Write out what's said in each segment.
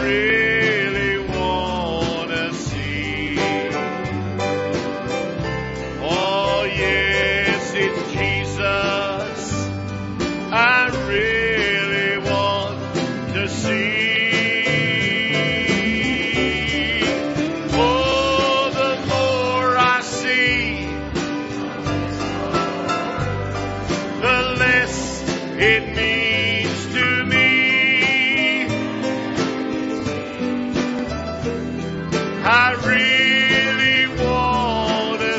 really want to see. Oh yes, it's Jesus. I really want to see. Oh, the more I see, the less it means to me. I really want to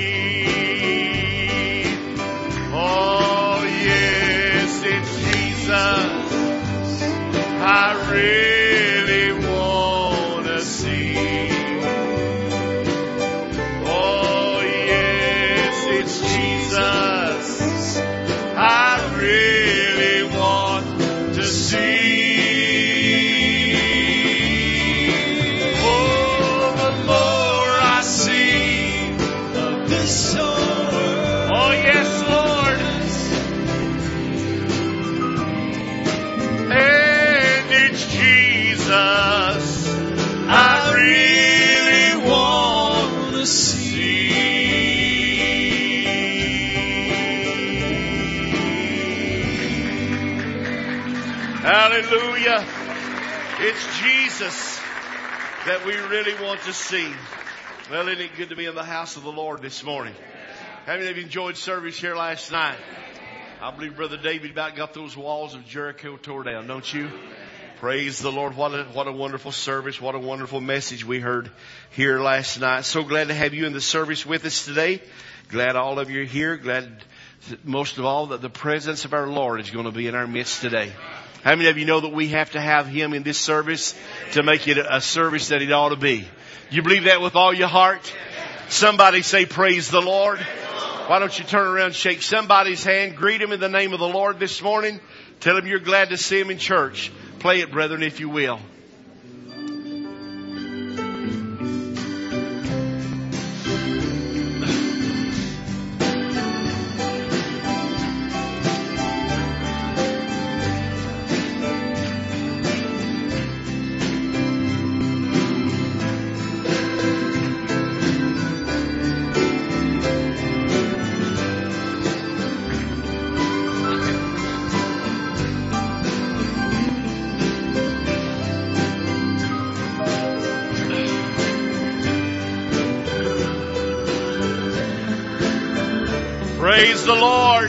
see. Oh yes, it's Jesus. I really want to see. Oh yes, it's Jesus. I really want to see. Oh, the more I see of this world. Oh yes, Lord. And it's Jesus. I really want to see. Hallelujah. It's Jesus that we really want to see. Well, isn't it good to be in the house of the Lord this morning? How many of you enjoyed service here last night? I believe Brother David about got those walls of Jericho tore down, don't you? Praise the Lord. What a wonderful service. What a wonderful message we heard here last night. So glad to have you in the service with us today. Glad all of you are here. Glad most of all that the presence of our Lord is going to be in our midst today. How many of you know that we have to have Him in this service to make it a service that it ought to be? You believe that with all your heart? Somebody say, praise the Lord. Why don't you turn around and shake somebody's hand, greet him in the name of the Lord this morning. Tell him you're glad to see him in church. Play it, brethren, if you will. Praise the Lord.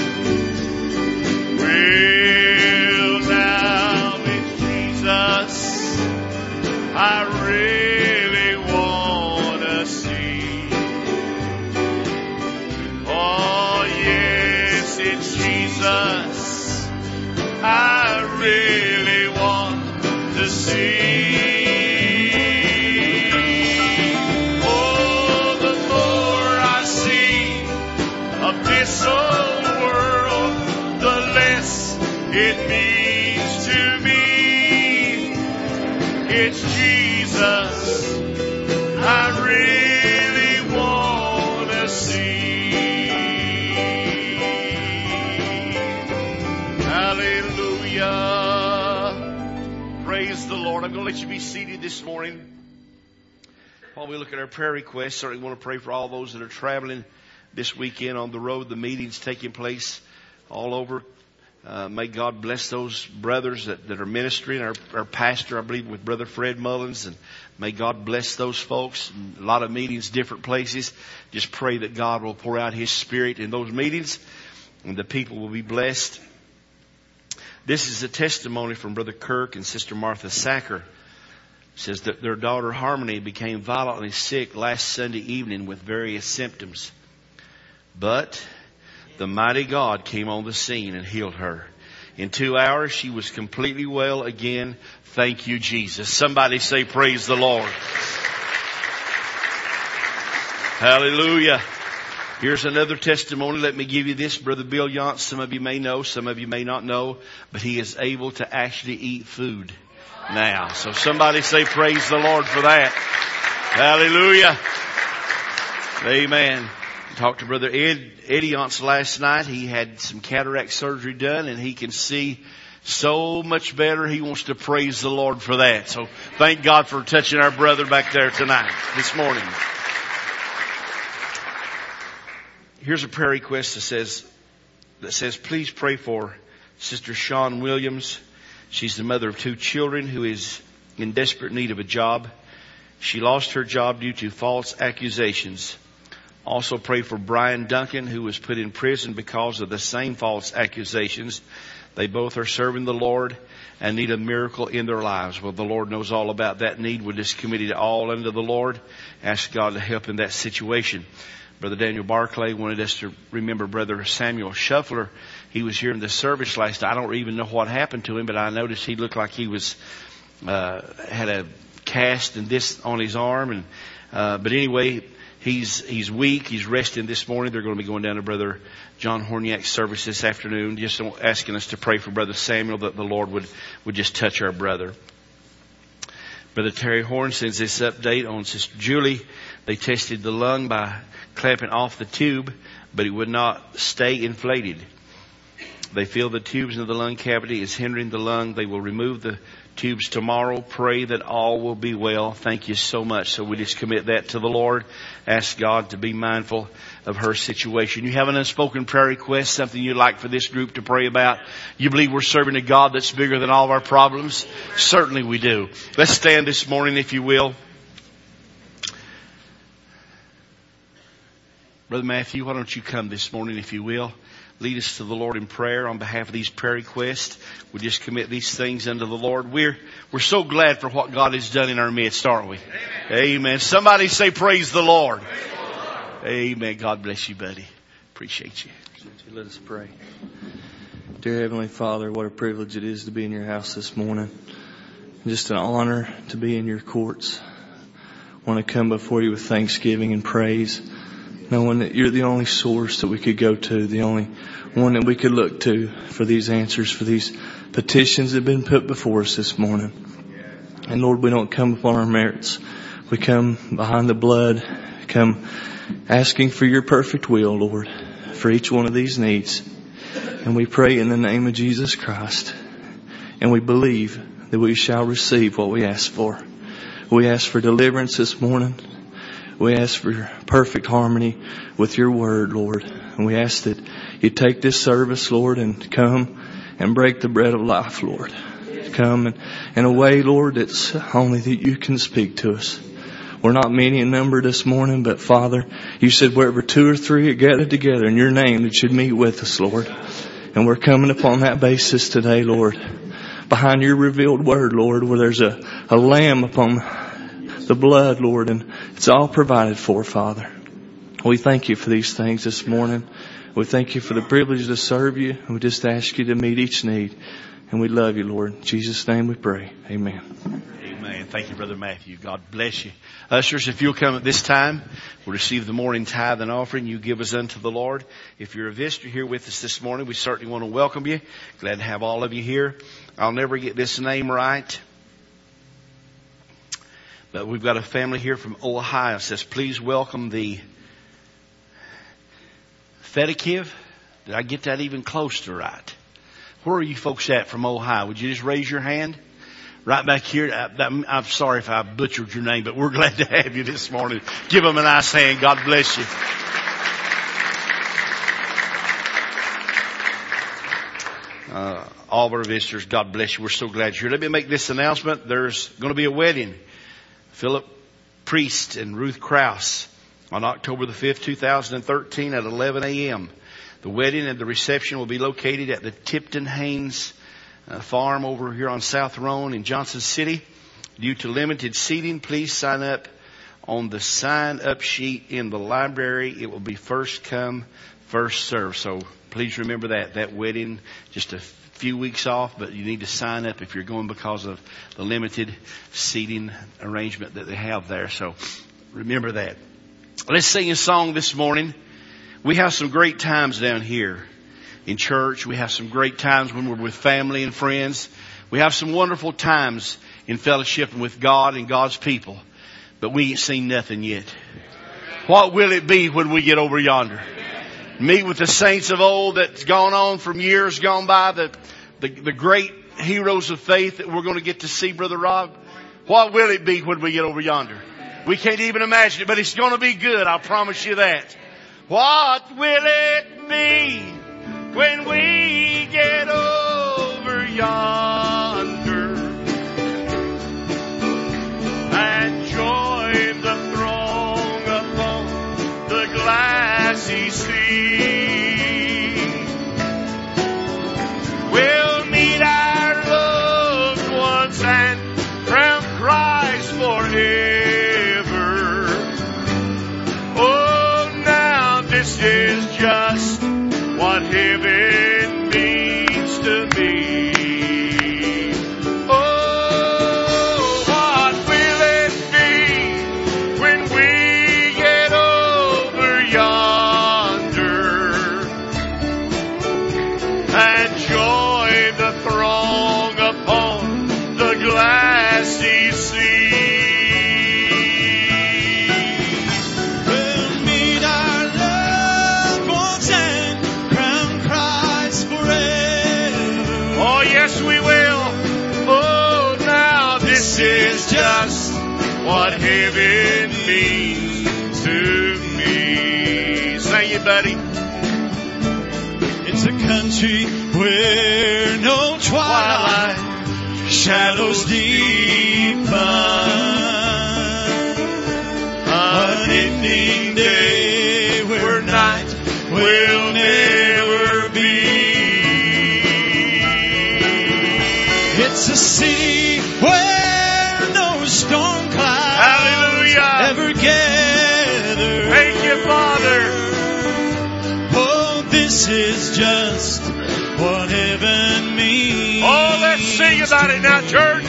Well, now it's Jesus. I really want to see. Oh, yes, it's Jesus. I really want to see. This old world, the less it means to me. It's Jesus. I really want to see. Hallelujah. Praise the Lord. I'm going to let you be seated this morning. While we look at our prayer requests, certainly want to pray for all those that are traveling this weekend on the road. The meetings taking place all over. May God bless those brothers that are ministering. Our pastor, I believe, with Brother Fred Mullins. And may God bless those folks. A lot of meetings, different places. Just pray that God will pour out His Spirit in those meetings and the people will be blessed. This is a testimony from Brother Kirk and Sister Martha Sacker. It says that their daughter Harmony became violently sick last Sunday evening with various symptoms. But the mighty God came on the scene and healed her. In 2 hours, she was completely well again. Thank you, Jesus. Somebody say, praise the Lord. Hallelujah. Here's another testimony. Let me give you this. Brother Bill Yance, some of you may know, some of you may not know, but he is able to actually eat food now. So somebody say, praise the Lord for that. Hallelujah. Amen. Talked to Brother Eddie Yance last night. He had some cataract surgery done and he can see So much better. He wants to praise the Lord for that. So thank God for touching our brother back there tonight, this morning. Here's a prayer request that says, please pray for Sister Shawn Williams. She's the mother of 2 children who is in desperate need of a job. She lost her job due to false accusations. Also pray for Brian Duncan, who was put in prison because of the same false accusations. They both are serving the Lord and need a miracle in their lives. Well, the Lord knows all about that need. We just committed it all unto the Lord. Ask God to help in that situation. Brother Daniel Barclay wanted us to remember Brother Samuel Shuffler. He was here in the service last night. I don't even know what happened to him, but I noticed he looked like he was had a cast and this on his arm. But anyway, he's weak. He's resting this morning. They're going to be going down to Brother John Horniak's service this afternoon. Just asking us to pray for Brother Samuel, that the Lord would just touch our brother. Brother Terry Horn sends this update on Sister Julie. They tested the lung by clamping off the tube, but it would not stay inflated. They feel the tubes into the lung cavity is hindering the lung. They will remove the tubes tomorrow. Pray that all will be well. Thank you so much. So we just commit that to the Lord. Ask God to be mindful of her situation. You have an unspoken prayer request, something you'd like for this group to pray about. You believe we're serving a God that's bigger than all of our problems? Certainly we do. Let's stand this morning, if you will. Brother Matthew, why don't you come this morning, if you will? Lead us to the Lord in prayer on behalf of these prayer requests. We just commit these things unto the Lord. We're so glad for what God has done in our midst, aren't we? Amen. Amen. Somebody say, praise the Lord. Praise the Lord. Amen. God bless you, buddy. Appreciate you. Let us pray. Dear Heavenly Father, what a privilege it is to be in your house this morning. Just an honor to be in your courts. I want to come before you with thanksgiving and praise, knowing that you're the only source that we could go to, the only one that we could look to for these answers, for these petitions that have been put before us this morning. And Lord, we don't come upon our merits. We come behind the blood, come asking for your perfect will, Lord, for each one of these needs. And we pray in the name of Jesus Christ. And we believe that we shall receive what we ask for. We ask for deliverance this morning. We ask for perfect harmony with your word, Lord. And we ask that you take this service, Lord, and come and break the bread of life, Lord. Come in a way, Lord, that's only that you can speak to us. We're not many in number this morning, but Father, you said wherever 2 or 3 are gathered together in your name, that you'd meet with us, Lord. And we're coming upon that basis today, Lord. Behind your revealed word, Lord, where there's a lamb upon the blood, Lord, and it's all provided for, Father. We thank you for these things this morning. We thank you for the privilege to serve you. We just ask you to meet each need. And we love you, Lord. In Jesus' name we pray. Amen. Amen. Thank you, Brother Matthew. God bless you. Ushers, if you'll come at this time, we'll receive the morning tithe and offering you give us unto the Lord. If you're a visitor here with us this morning, we certainly want to welcome you. Glad to have all of you here. I'll never get this name right. But we've got a family here from Ohio. It says, please welcome the Fedikiv. Did I get that even close to right? Where are you folks at from Ohio? Would you just raise your hand? Right back here. I'm sorry if I butchered your name, but we're glad to have you this morning. Give them a nice hand. God bless you. All of our visitors, God bless you. We're so glad you're here. Let me make this announcement. There's going to be a wedding. Philip Priest and Ruth Krause on October the 5th, 2013 at 11 a.m. The wedding and the reception will be located at the Tipton Haynes farm over here on South Roan in Johnson City. Due to limited seating, please sign up on the sign-up sheet in the library. It will be first come, first serve. So please remember that wedding, just a few weeks off, but you need to sign up if you're going because of the limited seating arrangement that they have there. So remember that. Let's sing a song this morning. We have some great times down here in church. We have some great times when we're with family and friends. We have some wonderful times in fellowship with God and God's people. But we ain't seen nothing yet. What will it be when we get over yonder? Meet with the saints of old that's gone on from years gone by, the the great heroes of faith that we're going to get to see, Brother Rob? What will it be when we get over yonder? We can't even imagine it, but it's going to be good. I'll promise you that. What will it be when we get over yonder and join the throng upon the glassy sea? We'll meet our loved ones and crown Christ forever. Oh, now this is just what heaven means to me. Oh, what will it be when we get over yonder and join the throng upon the glassy sea? We'll meet our loved ones and crown Christ forever. Oh, yes, we will. Oh, now this is just what heaven means to me. Sing it, buddy. It's a country where no twilight shadows deep unending day where night will never be. It's a sea where no storm clouds Hallelujah. ever gather. Thank you, Father. Oh, this is just what heaven means. Oh, let's sing about it now, church.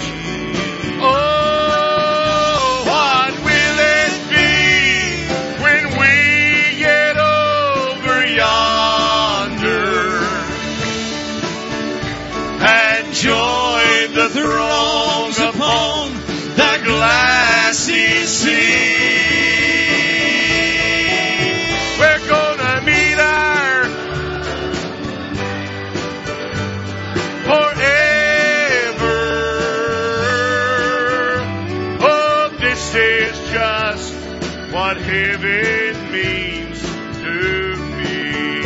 Oh, what will it be when we get over yonder and join the throngs upon the glassy sea? We're gonna meet our forever. Oh, this is just what heaven means to me.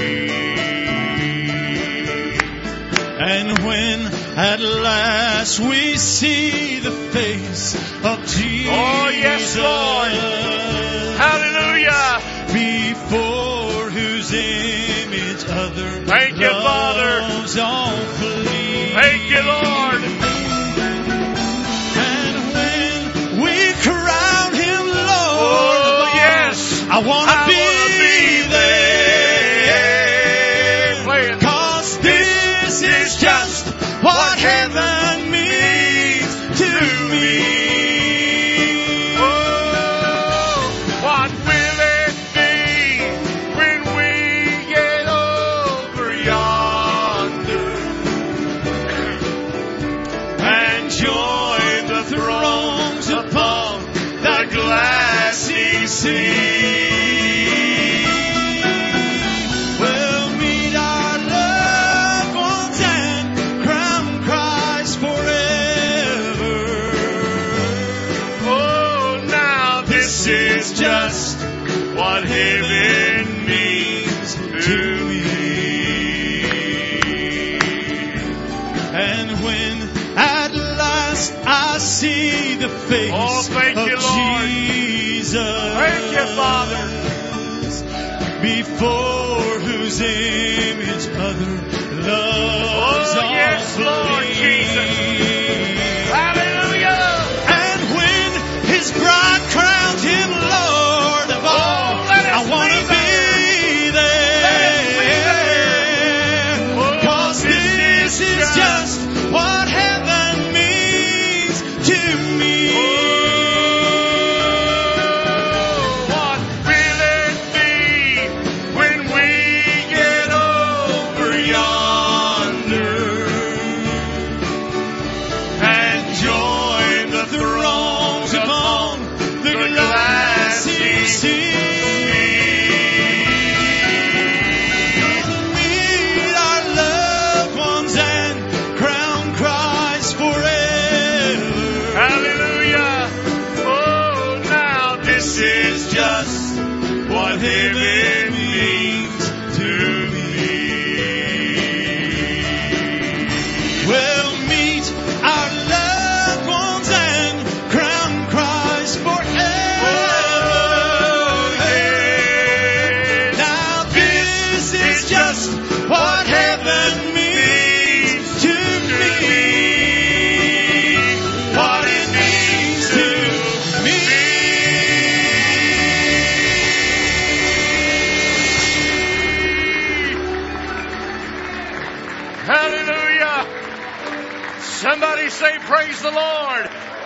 And when at last we see the face of Jesus, Oh, yes, Lord. Hallelujah. before whose image other Thank you, Father. loves all flee. Thank you, Lord. And when we crown Him Lord, Oh, yes. I want to be there. Play it. 'cause this is just what heaven means to me. Oh, what will it be when we get over yonder and join the throngs upon the glassy sea? We'll meet our loved ones and crown Christ forever. Oh, now this is just what heaven means to me. And when at last I see the face Oh, thank of you, Lord. Jesus, Thank you, Father. before whose image other loves Oh, all yes, Lord flee. Jesus. Hallelujah. And when His bride crowns Him Lord of all, let us I want be to be there. Oh, 'Cause this is just what heaven means to me. what will it be when we get over yonder heaven means to me, what it means to me. Hallelujah. Somebody say, praise the Lord.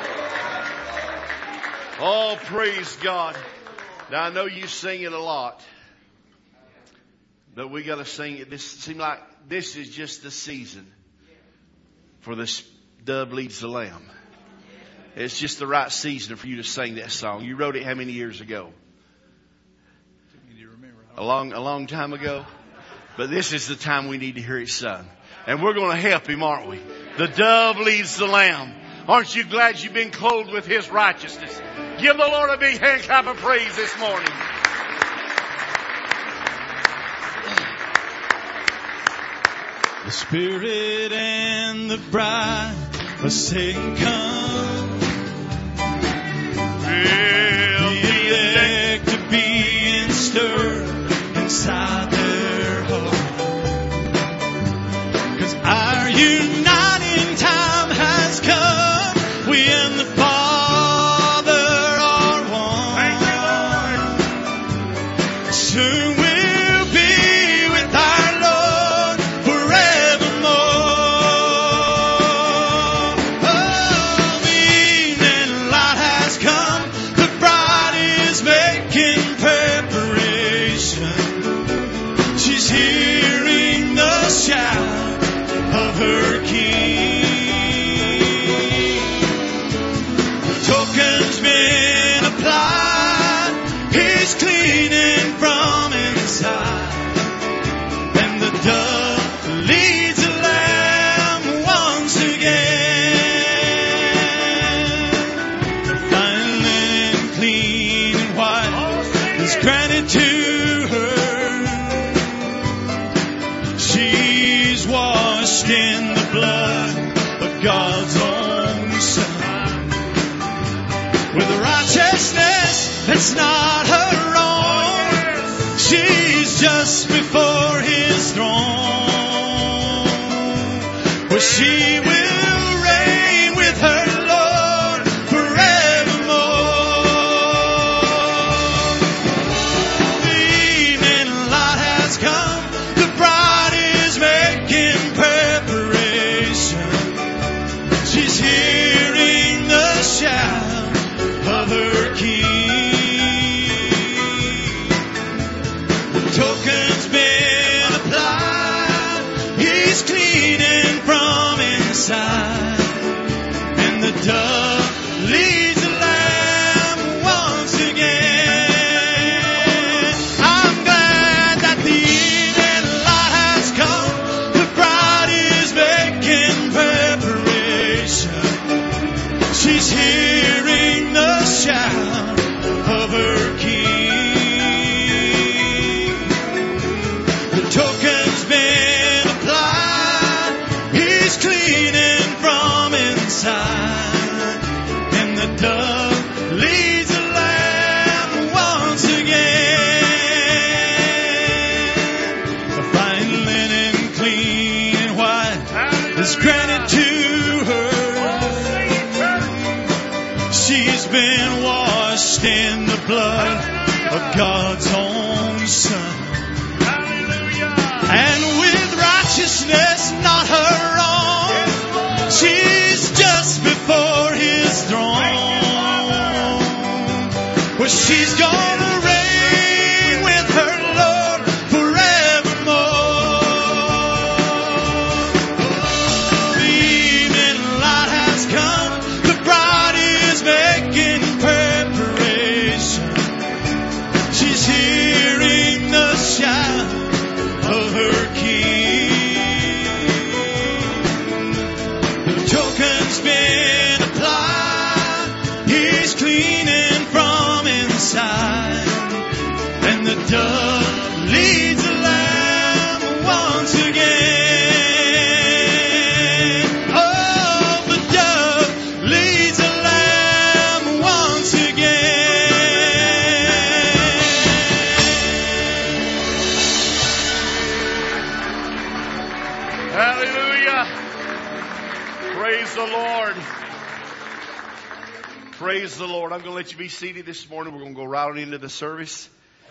Oh, praise God. Now, I know you sing it a lot, but we got to sing it. This seems like this is just the season for this dove leads the lamb. It's just the right season for you to sing that song. You wrote it how many years ago? A long time ago. But this is the time we need to hear it sung. And we're going to help him, aren't we? The dove leads the lamb. Aren't you glad you've been clothed with his righteousness? Give the Lord a big hand clap of praise this morning. The Spirit and the bride are saying, come. The elect are being stirred inside their heart. 'Cause our uniting time has come. We and the Father are one. Thank you, Lord. Soon we'll be with our Lord forevermore. Oh, the evening light has come. The bride is making preparation. She's hearing the shout of her King. The token's been applied. He's cleaning from inside. And the dove leads the lamb once again. Fine linen, clean and white is granted to her. She's washed in the blood of God's own Son, with a righteousness that's not her own. She's just before his throne, where she will reign with her Lord forevermore. The evening light has come. The bride is making preparation. She's hearing the shout of her King. The token's been applied. He's cleaning from inside. And the dove leads the lamb once again. I'm glad that the evening light has come. The bride is making preparation. She's hearing the shout of her King. The token's been applied. He's cleaning from inside. And the dove leads the lamb once again. The fine linen, clean and white is granted to her. She's been washed in the blood of God's own Son. And with righteousness not her own, she's just before his throne, where she's gonna reign with her Lord forevermore. The evening light has come. The bride is making preparation. She's hearing the shout of her King. Hallelujah. Praise the Lord. Praise the Lord. I'm going to let you be seated this morning. We're going to go right on into the service.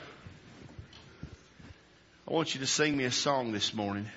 I want you to sing me a song this morning.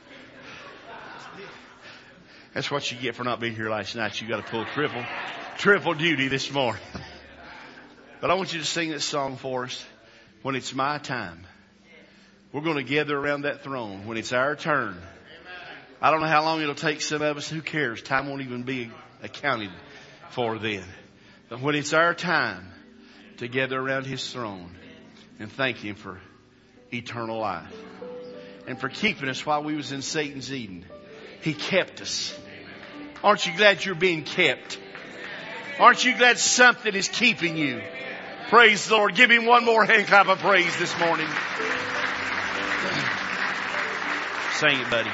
That's what you get for not being here last night. You got to pull triple duty this morning. But I want you to sing this song for us. When it's my time, we're going to gather around that throne. When it's our turn, I don't know how long it'll take some of us. Who cares? Time won't even be accounted for then. But when it's our time to gather around His throne and thank Him for eternal life and for keeping us while we was in Satan's Eden. He kept us. Aren't you glad you're being kept? Aren't you glad something is keeping you? Praise the Lord. Give Him one more hand clap of praise this morning. Sing it, buddy.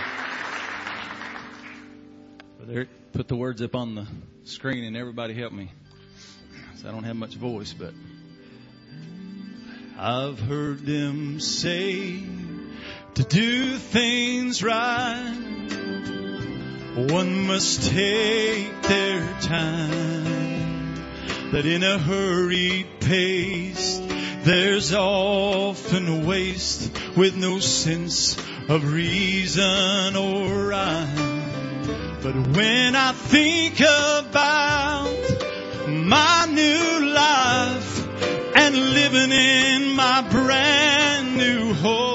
Brother, put the words up on the screen and everybody help me. So I don't have much voice, but I've heard them say to do things right, one must take their time, that in a hurried pace there's often waste with no sense of reason or rhyme. But when I think about my new life and living in my brand new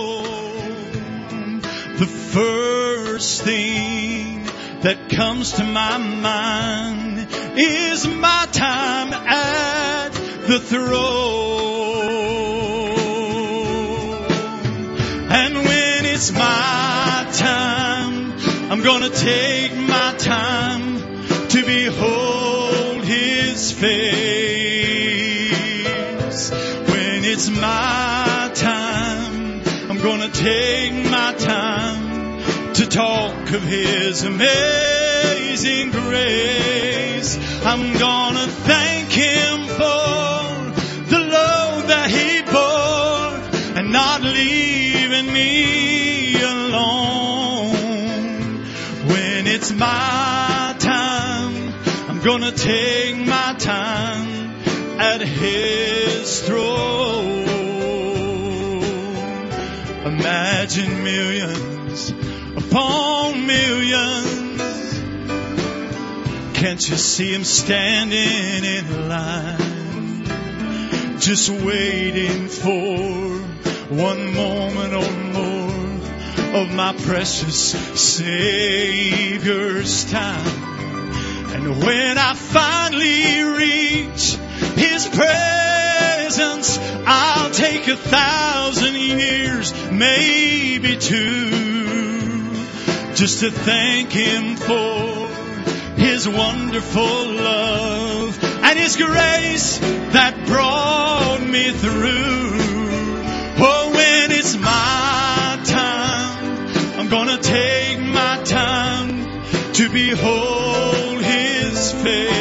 home, the first thing that comes to my mind is my time at the throne. And when it's my time, I'm gonna take my time to behold His face. When it's my time, I'm gonna take my time to talk of His amazing grace. I'm gonna thank Him for the load that He bore and not leaving me alone. When it's my time, I'm gonna take my time at His throne. Imagine millions upon millions. Can't you see Him standing in line, just waiting for one moment or more of my precious Savior's time. And when I finally reach His presence, I'll take 1,000 years, maybe 2, just to thank Him for His wonderful love and His grace that brought me through. Oh, when it's my time, I'm gonna take my time to behold His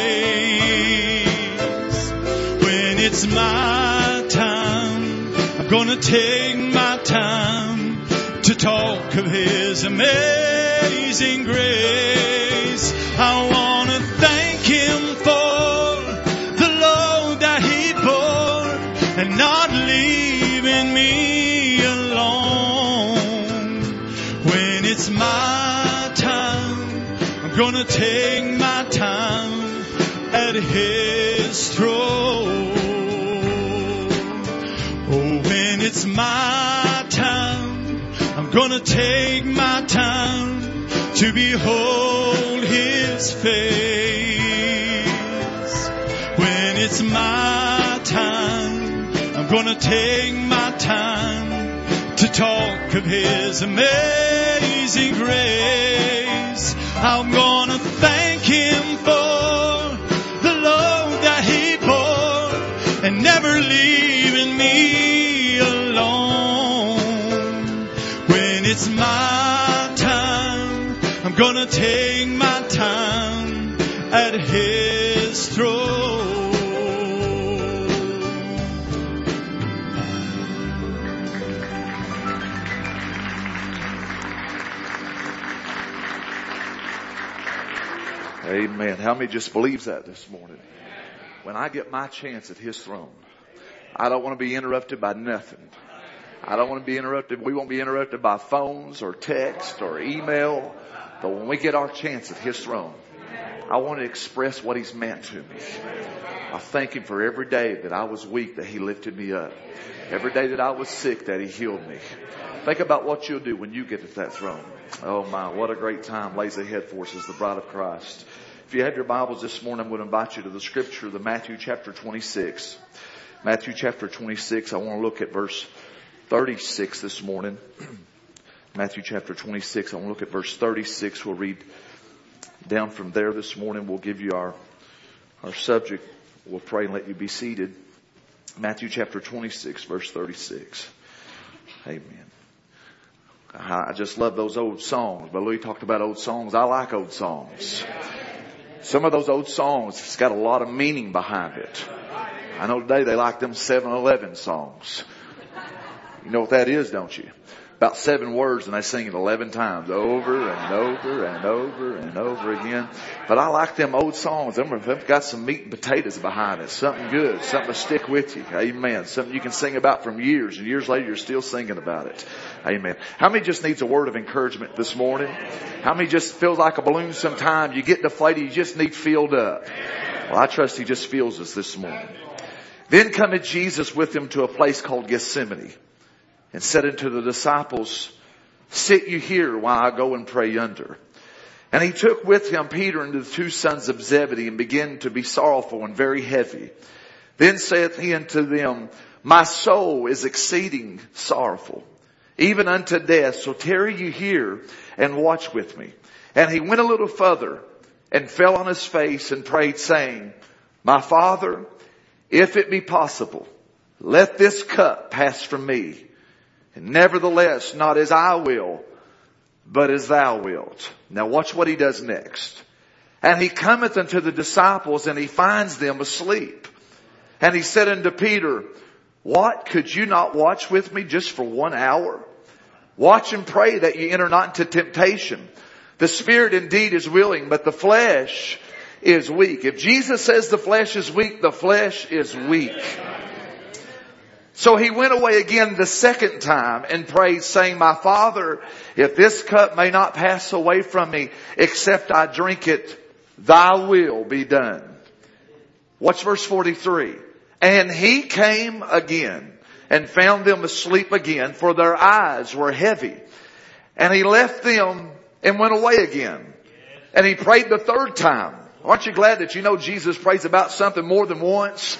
face. When it's my time, I'm gonna take my time to talk of His amazing grace. I wanna thank Him for the load that He bore and not leaving me alone. When it's my time, I'm gonna take my time at His throne. Oh, when it's my time, I'm gonna take my time to behold His face. When it's my time, I'm gonna take my time to talk of His amazing grace. I'm gonna thank Him for the load that He bore and never leaving me alone. When it's my time, I'm gonna take my time at His throne. Amen. How many just believes that this morning? When I get my chance at His throne, I don't want to be interrupted by nothing. I don't want to be interrupted. We won't be interrupted by phones or text or email. But when we get our chance at His throne, I want to express what He's meant to me. I thank Him for every day that I was weak, that He lifted me up. Every day that I was sick, that He healed me. Think about what you'll do when you get at that throne. Oh my, what a great time lays ahead for us as the bride of Christ. If you have your Bibles this morning, I'm going to invite you to the scripture, the Matthew chapter 26. Matthew chapter 26, I want to look at verse 36 this morning. Matthew chapter 26, I want to look at verse 36. We'll read down from there this morning. We'll give you our subject. We'll pray and let you be seated. Matthew chapter 26, verse 36. Amen. I just love those old songs. But Louis talked about old songs. I like old songs. Some of those old songs, it's got a lot of meaning behind it. I know today they like them 7-Eleven songs. You know what that is, don't you? About 7 words and they sing it 11 times over and over and over and over again. But I like them old songs. They've got some meat and potatoes behind it. Something good. Something to stick with you. Amen. Something you can sing about from years and years later you're still singing about it. Amen. How many just needs a word of encouragement this morning? How many just feels like a balloon sometimes? You get deflated. You just need filled up. Well, I trust He just fills us this morning. Then cometh Jesus with him to a place called Gethsemane, and said unto the disciples, sit you here while I go and pray yonder. And He took with him Peter and the 2 sons of Zebedee, and began to be sorrowful and very heavy. Then saith He unto them, my soul is exceeding sorrowful, even unto death. So tarry you here and watch with me. And He went a little further and fell on His face and prayed, saying, my Father, if it be possible, let this cup pass from me. And nevertheless, not as I will, but as Thou wilt. Now watch what He does next. And He cometh unto the disciples, and He finds them asleep. And He said unto Peter, what, could you not watch with me just for 1 hour? Watch and pray that ye enter not into temptation. The spirit indeed is willing, but the flesh is weak. If Jesus says the flesh is weak, the flesh is weak. So He went away again the second time and prayed, saying, my Father, if this cup may not pass away from me, except I drink it, Thy will be done. Watch verse 43. And He came again and found them asleep again, for their eyes were heavy. And He left them and went away again. And He prayed the third time. Aren't you glad that you know Jesus prays about something more than once?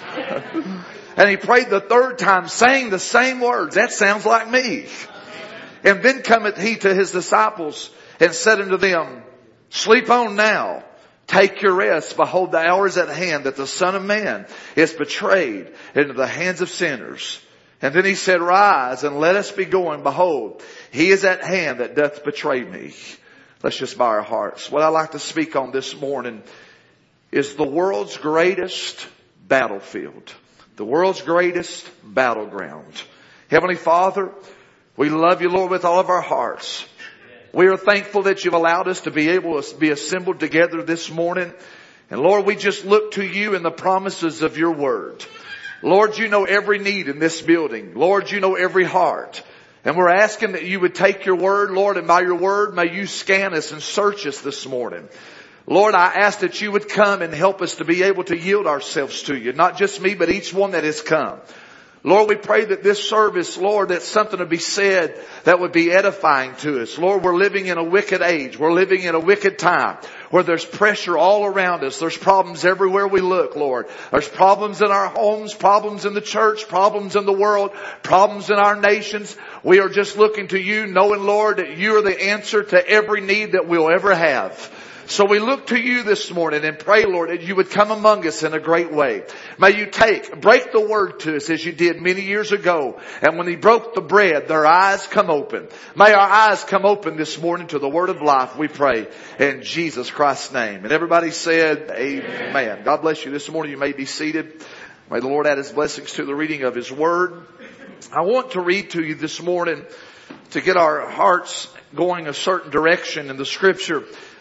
And He prayed the third time, saying the same words. That sounds like me. And then cometh He to His disciples and said unto them, sleep on now. Take your rest. Behold, the hour is at hand that the Son of Man is betrayed into the hands of sinners. And then He said, rise and let us be going. Behold, He is at hand that doth betray me. Let's just bow our hearts. What I'd like to speak on this morning is the world's greatest battlefield. The world's greatest battleground. Heavenly Father, we love You, Lord, with all of our hearts. We are thankful that You've allowed us to be able to be assembled together this morning. And Lord, we just look to You and the promises of Your word. Lord, You know every need in this building. Lord, You know every heart. And we're asking that You would take Your word, Lord, and by Your word, may You scan us and search us this morning. Lord, I ask that You would come and help us to be able to yield ourselves to You. Not just me, but each one that has come. Lord, we pray that this service, Lord, that something would be said that would be edifying to us. Lord, we're living in a wicked age. We're living in a wicked time where there's pressure all around us. There's problems everywhere we look, Lord. There's problems in our homes, problems in the church, problems in the world, problems in our nations. We are just looking to You, knowing, Lord, that You are the answer to every need that we'll ever have. So we look to You this morning and pray, Lord, that You would come among us in a great way. May You break the word to us as You did many years ago. And when He broke the bread, their eyes come open. May our eyes come open this morning to the word of life, we pray, in Jesus Christ's name. And everybody said, amen. God bless you. This morning you may be seated. May the Lord add His blessings to the reading of His word. I want to read to you this morning to get our hearts going a certain direction in the scripture.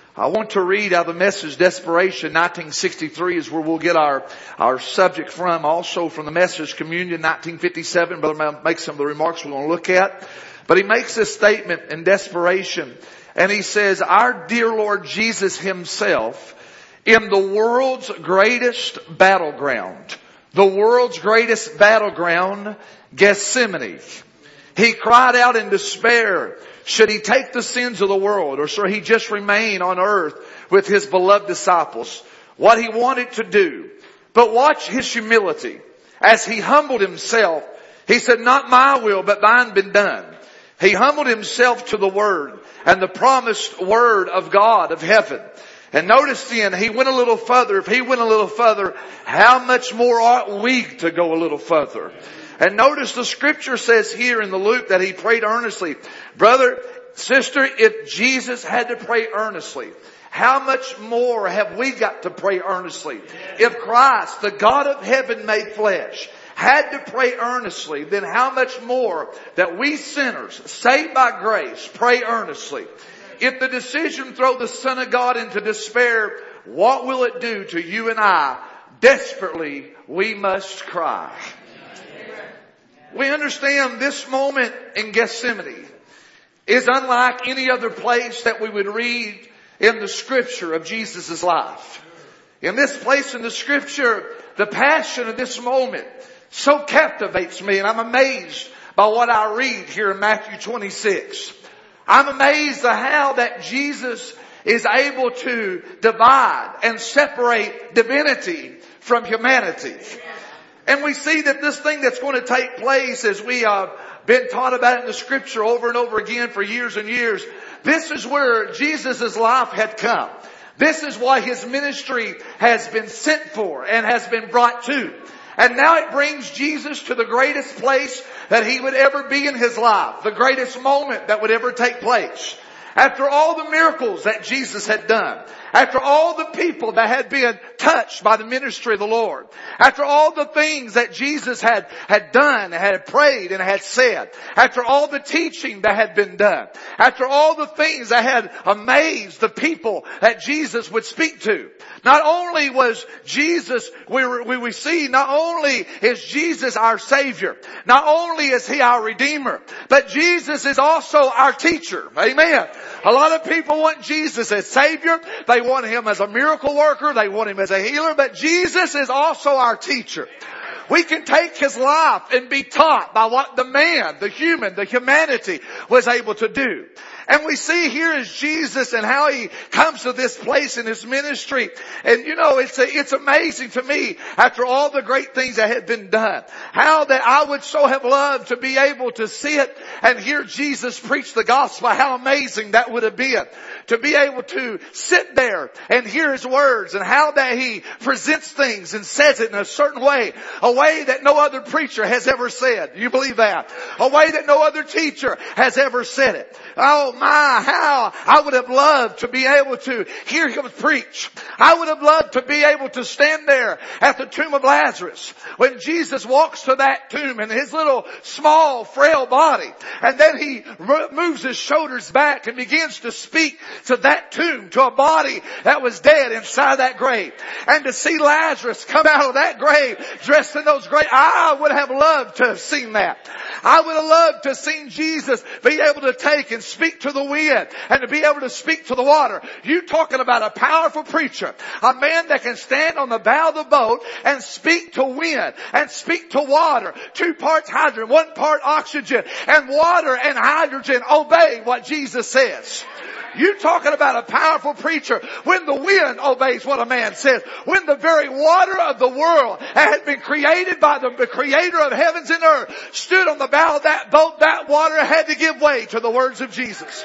I want to read out of the Message Desperation. 1963 is where we'll get our subject from. Also from the Message Communion 1957. Brother Mel makes some of the remarks we're going to look at. But he makes this statement in desperation. And he says, our dear Lord Jesus himself, in the world's greatest battleground, Gethsemane, he cried out in despair, should he take the sins of the world, or should he just remain on earth with his beloved disciples? What he wanted to do. But watch his humility. As he humbled himself, he said, not my will, but thine be done. He humbled himself to the Word and the promised Word of God of heaven. And notice then, he went a little further. If he went a little further, how much more ought we to go a little further? And notice the scripture says here in the Luke that he prayed earnestly. Brother, sister, if Jesus had to pray earnestly, how much more have we got to pray earnestly? If Christ, the God of heaven made flesh, had to pray earnestly, then how much more that we sinners, saved by grace, pray earnestly? If the decision throw the Son of God into despair, what will it do to you and I? Desperately, we must cry. We understand this moment in Gethsemane is unlike any other place that we would read in the scripture of Jesus' life. In this place in the scripture, the passion of this moment so captivates me, and I'm amazed by what I read here in Matthew 26. I'm amazed at how that Jesus is able to divide and separate divinity from humanity. And we see that this thing that's going to take place, as we have been taught about it in the scripture over and over again for years and years, this is where Jesus' life had come. This is why his ministry has been sent for and has been brought to. And now it brings Jesus to the greatest place that he would ever be in his life. The greatest moment that would ever take place. After all the miracles that Jesus had done. After all the people that had been touched by the ministry of the Lord. After all the things that Jesus had done, had prayed and had said. After all the teaching that had been done. After all the things that had amazed the people that Jesus would speak to. Not only was Jesus, we see, not only is Jesus our Savior. Not only is He our Redeemer. But Jesus is also our teacher. Amen. A lot of people want Jesus as Savior. They want Him as a miracle worker. They want Him as a healer. But Jesus is also our teacher. We can take His life and be taught by what the man, the human, the humanity was able to do. And we see here is Jesus and how He comes to this place in His ministry. And you know, it's amazing to me after all the great things that had been done. How that I would so have loved to be able to sit and hear Jesus preach the gospel. How amazing that would have been. To be able to sit there and hear His words and how that He presents things and says it in a certain way. A way that no other preacher has ever said. Do you believe that? A way that no other teacher has ever said it. Oh my, how I would have loved to be able to hear Him preach. I would have loved to be able to stand there at the tomb of Lazarus when Jesus walks to that tomb in His little small frail body, and then He moves His shoulders back and begins to speak to that tomb, to a body that was dead inside that grave. And to see Lazarus come out of that grave dressed in those great, I would have loved to have seen that. I would have loved to have seen Jesus be able to take and speak to the wind and to be able to speak to the water. You talking about a powerful preacher. A man that can stand on the bow of the boat and speak to wind and speak to water. 2 parts hydrogen, 1 part oxygen, and water and hydrogen obey what Jesus says. You talking about a powerful preacher when the wind obeys what a man says. When the very water of the world had been created by the Creator of heavens and earth stood on the bow of that boat, that water had to give way to the words of Jesus.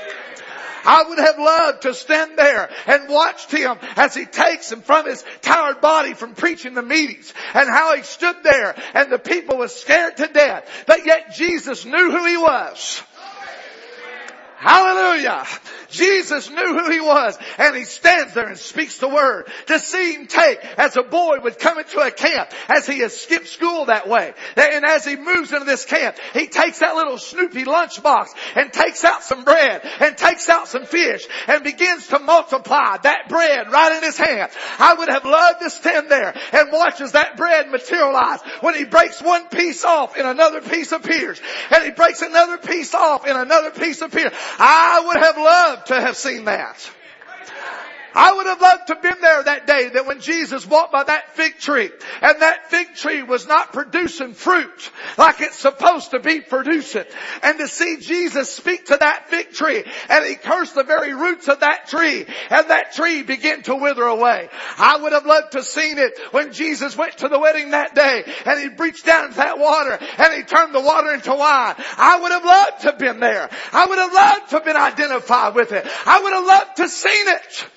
I would have loved to stand there and watched Him as He takes Him from His tired body from preaching the meetings, and how He stood there and the people were scared to death. But yet Jesus knew who He was. Hallelujah. Jesus knew who he was, and he stands there and speaks the word. To see him take, as a boy would come into a camp, as he has skipped school that way, and as he moves into this camp, he takes that little Snoopy lunchbox and takes out some bread and takes out some fish and begins to multiply that bread right in his hand. I would have loved to stand there and watch as that bread materialize when he breaks one piece off and another piece appears, and he breaks another piece off and another piece appears. I would have loved to have seen that. I would have loved to have been there that day that when Jesus walked by that fig tree and that fig tree was not producing fruit like it's supposed to be producing, and to see Jesus speak to that fig tree and he cursed the very roots of that tree and that tree began to wither away. I would have loved to have seen it when Jesus went to the wedding that day and he reached down into that water and he turned the water into wine. I would have loved to have been there. I would have loved to have been identified with it. I would have loved to have seen it.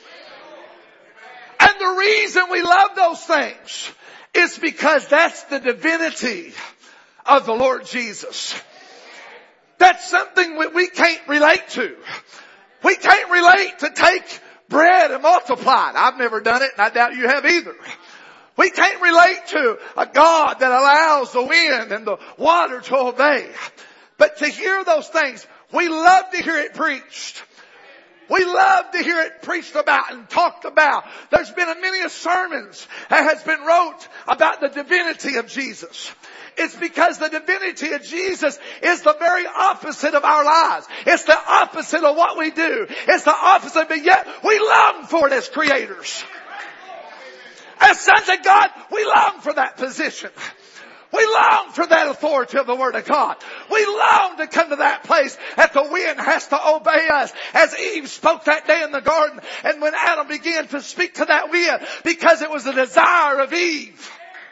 And the reason we love those things is because that's the divinity of the Lord Jesus. That's something we can't relate to. We can't relate to take bread and multiply it. I've never done it, and I doubt you have either. We can't relate to a God that allows the wind and the water to obey. But to hear those things, we love to hear it preached. We love to hear it preached about and talked about. There's been many sermons that has been wrote about the divinity of Jesus. It's because the divinity of Jesus is the very opposite of our lives. It's the opposite of what we do. It's the opposite, but yet we long for it as creators. As sons of God, we long for that position. We long for that authority of the Word of God. We long to come to that place that the wind has to obey us, as Eve spoke that day in the garden, and when Adam began to speak to that wind, because it was the desire of Eve.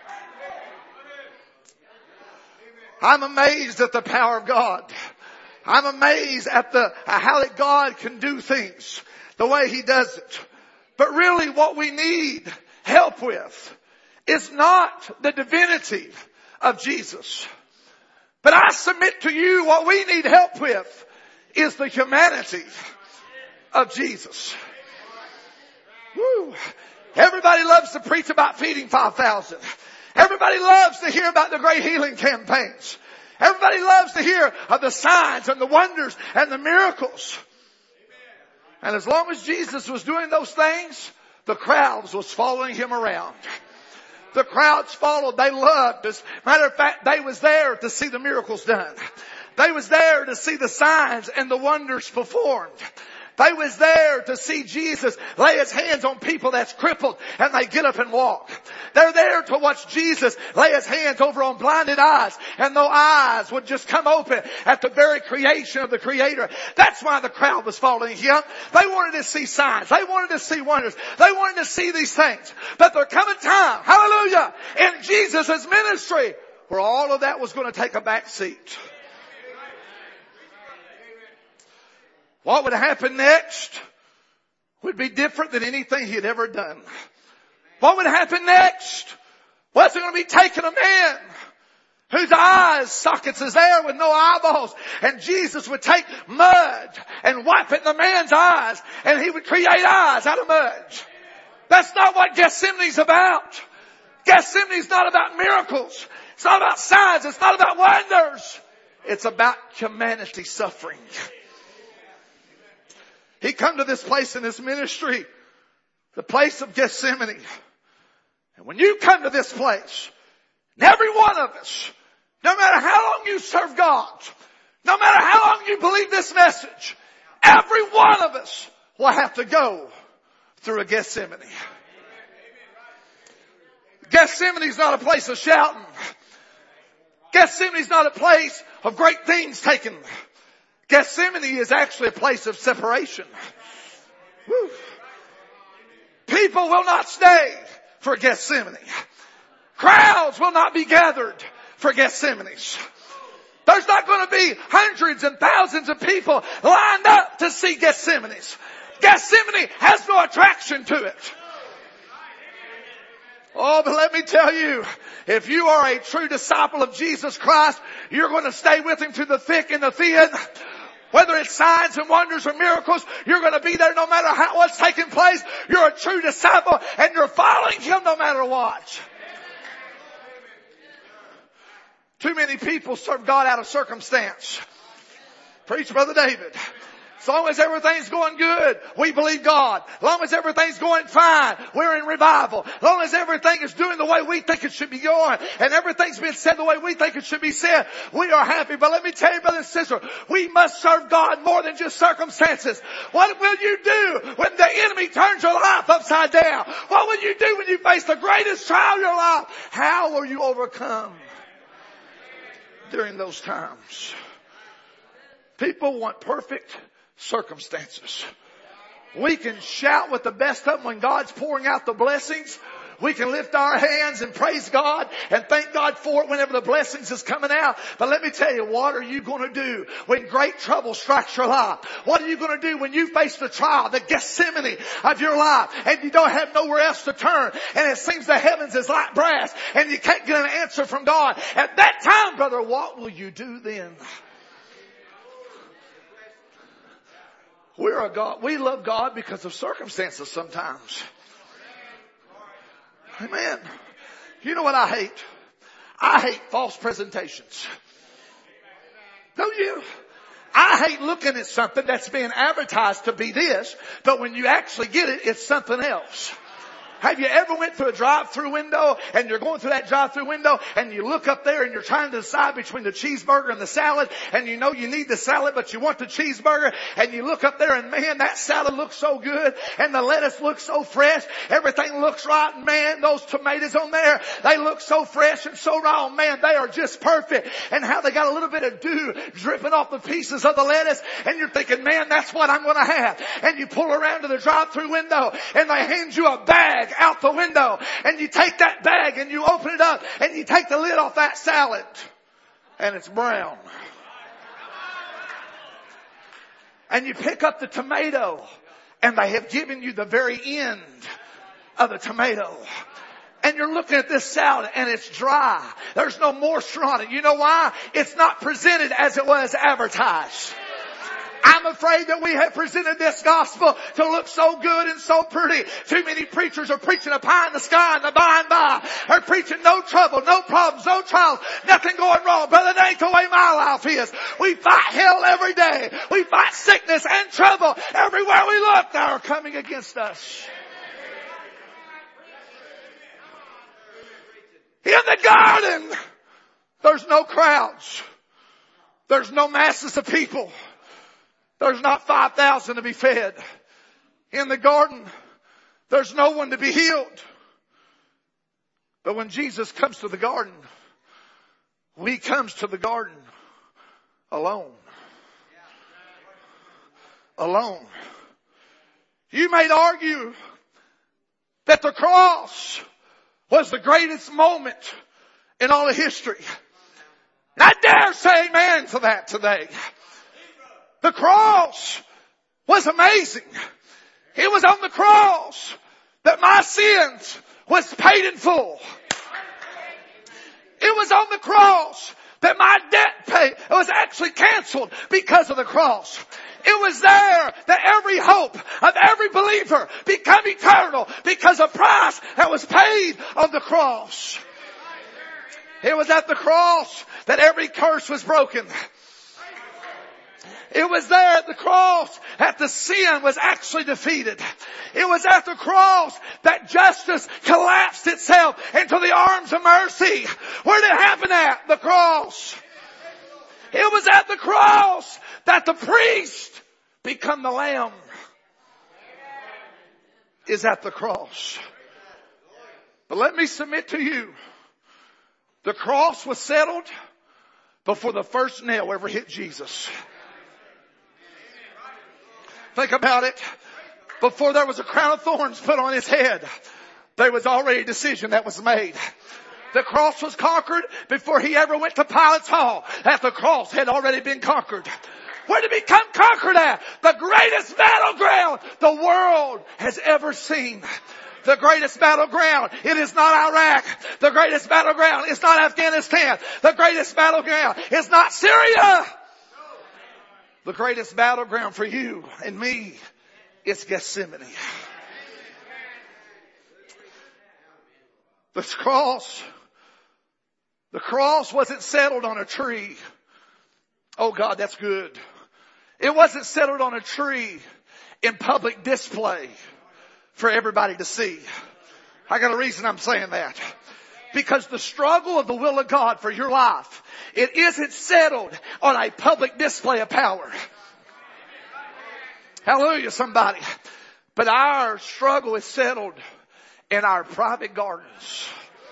I'm amazed at the power of God. I'm amazed at how that God can do things the way He does it. But really what we need help with is not the divinity of Jesus. But I submit to you, what we need help with is the humanity of Jesus. Woo. Everybody loves to preach about feeding 5,000. Everybody loves to hear about the great healing campaigns. Everybody loves to hear of the signs and the wonders and the miracles. And as long as Jesus was doing those things, the crowds was following Him around. The crowds followed. They loved. As a matter of fact, they was there to see the miracles done. They was there to see the signs and the wonders performed. They was there to see Jesus lay His hands on people that's crippled and they get up and walk. They're there to watch Jesus lay His hands over on blinded eyes and those eyes would just come open at the very creation of the Creator. That's why the crowd was following Him. They wanted to see signs. They wanted to see wonders. They wanted to see these things. But there come a time, hallelujah, in Jesus' ministry where all of that was going to take a back seat. What would happen next would be different than anything He had ever done. What would happen next wasn't going to be taking a man whose eyes sockets is there with no eyeballs, and Jesus would take mud and wipe it in the man's eyes, and He would create eyes out of mud. That's not what Gethsemane's about. Gethsemane's not about miracles. It's not about signs. It's not about wonders. It's about humanity suffering. He come to this place in His ministry, the place of Gethsemane. And when you come to this place, and every one of us, no matter how long you serve God, no matter how long you believe this message, every one of us will have to go through a Gethsemane. Gethsemane is not a place of shouting. Gethsemane is not a place of great things taken. Gethsemane is actually a place of separation. Woo. People will not stay for Gethsemane. Crowds will not be gathered for Gethsemanes. There's not going to be hundreds and thousands of people lined up to see Gethsemanes. Gethsemane has no attraction to it. Oh, but let me tell you, if you are a true disciple of Jesus Christ, you're going to stay with Him through the thick and the thin. Whether it's signs and wonders or miracles, you're going to be there no matter what's taking place. You're a true disciple and you're following Him no matter what. Too many people serve God out of circumstance. Preach, Brother David. As long as everything's going good, we believe God. As long as everything's going fine, we're in revival. As long as everything is doing the way we think it should be going, and everything's being said the way we think it should be said, we are happy. But let me tell you, brother and sister, we must serve God more than just circumstances. What will you do when the enemy turns your life upside down? What will you do when you face the greatest trial of your life? How will you overcome during those times? People want perfect circumstances. We can shout with the best of them when God's pouring out the blessings. We can lift our hands and praise God and thank God for it whenever the blessings is coming out. But let me tell you, what are you going to do when great trouble strikes your life? What are you going to do when you face the trial, the Gethsemane of your life, and you don't have nowhere else to turn, and it seems the heavens is like brass and you can't get an answer from God? At that time, brother, what will you do then? We love God because of circumstances sometimes. Amen. You know what I hate? I hate false presentations. Don't you? I hate looking at something that's being advertised to be this, but when you actually get it, it's something else. Have you ever went through a drive-through window and you're going through that drive-through window and you look up there and you're trying to decide between the cheeseburger and the salad, and you know you need the salad but you want the cheeseburger, and you look up there and man, that salad looks so good and the lettuce looks so fresh, everything looks right, and man, those tomatoes on there, they look so fresh and so raw, man, they are just perfect, and how they got a little bit of dew dripping off the pieces of the lettuce, and you're thinking, man, that's what I'm going to have. And you pull around to the drive-through window and they hand you a bag out the window, and you take that bag and you open it up and you take the lid off that salad and it's brown. And you pick up the tomato and they have given you the very end of the tomato. And you're looking at this salad and it's dry. There's no moisture on it. You know why? It's not presented as it was advertised. I'm afraid that we have presented this gospel to look so good and so pretty. Too many preachers are preaching a pie in the sky and the by and by. They're preaching no trouble, no problems, no trials, nothing going wrong. Brother, that ain't the way my life is. We fight hell every day. We fight sickness and trouble. Everywhere we look, they are coming against us. In the garden, there's no crowds. There's no masses of people. There's not 5,000 to be fed. In the garden, there's no one to be healed. But when Jesus comes to the garden, He comes to the garden alone. Alone. You may argue that the cross was the greatest moment in all of history. And I dare say amen to that today. The cross was amazing. It was on the cross that my sins was paid in full. It was on the cross that my debt was actually canceled because of the cross. It was there that every hope of every believer become eternal because of the price that was paid on the cross. It was at the cross that every curse was broken. It was there at the cross that the sin was actually defeated. It was at the cross that justice collapsed itself into the arms of mercy. Where did it happen at? The cross. It was at the cross that the priest become the lamb. Is at the cross. But let me submit to you, the cross was settled before the first nail ever hit Jesus. Think about it. Before there was a crown of thorns put on His head, there was already a decision that was made. The cross was conquered before He ever went to Pilate's hall. That the cross had already been conquered. Where did He become conquered at? The greatest battleground the world has ever seen. The greatest battleground, it is not Iraq. The greatest battleground is not Afghanistan. The greatest battleground is not Syria. The greatest battleground for you and me is Gethsemane. The cross wasn't settled on a tree. Oh God, that's good. It wasn't settled on a tree in public display for everybody to see. I got a reason I'm saying that. Because the struggle of the will of God for your life, it isn't settled on a public display of power. Hallelujah, somebody. But our struggle is settled in our private gardens.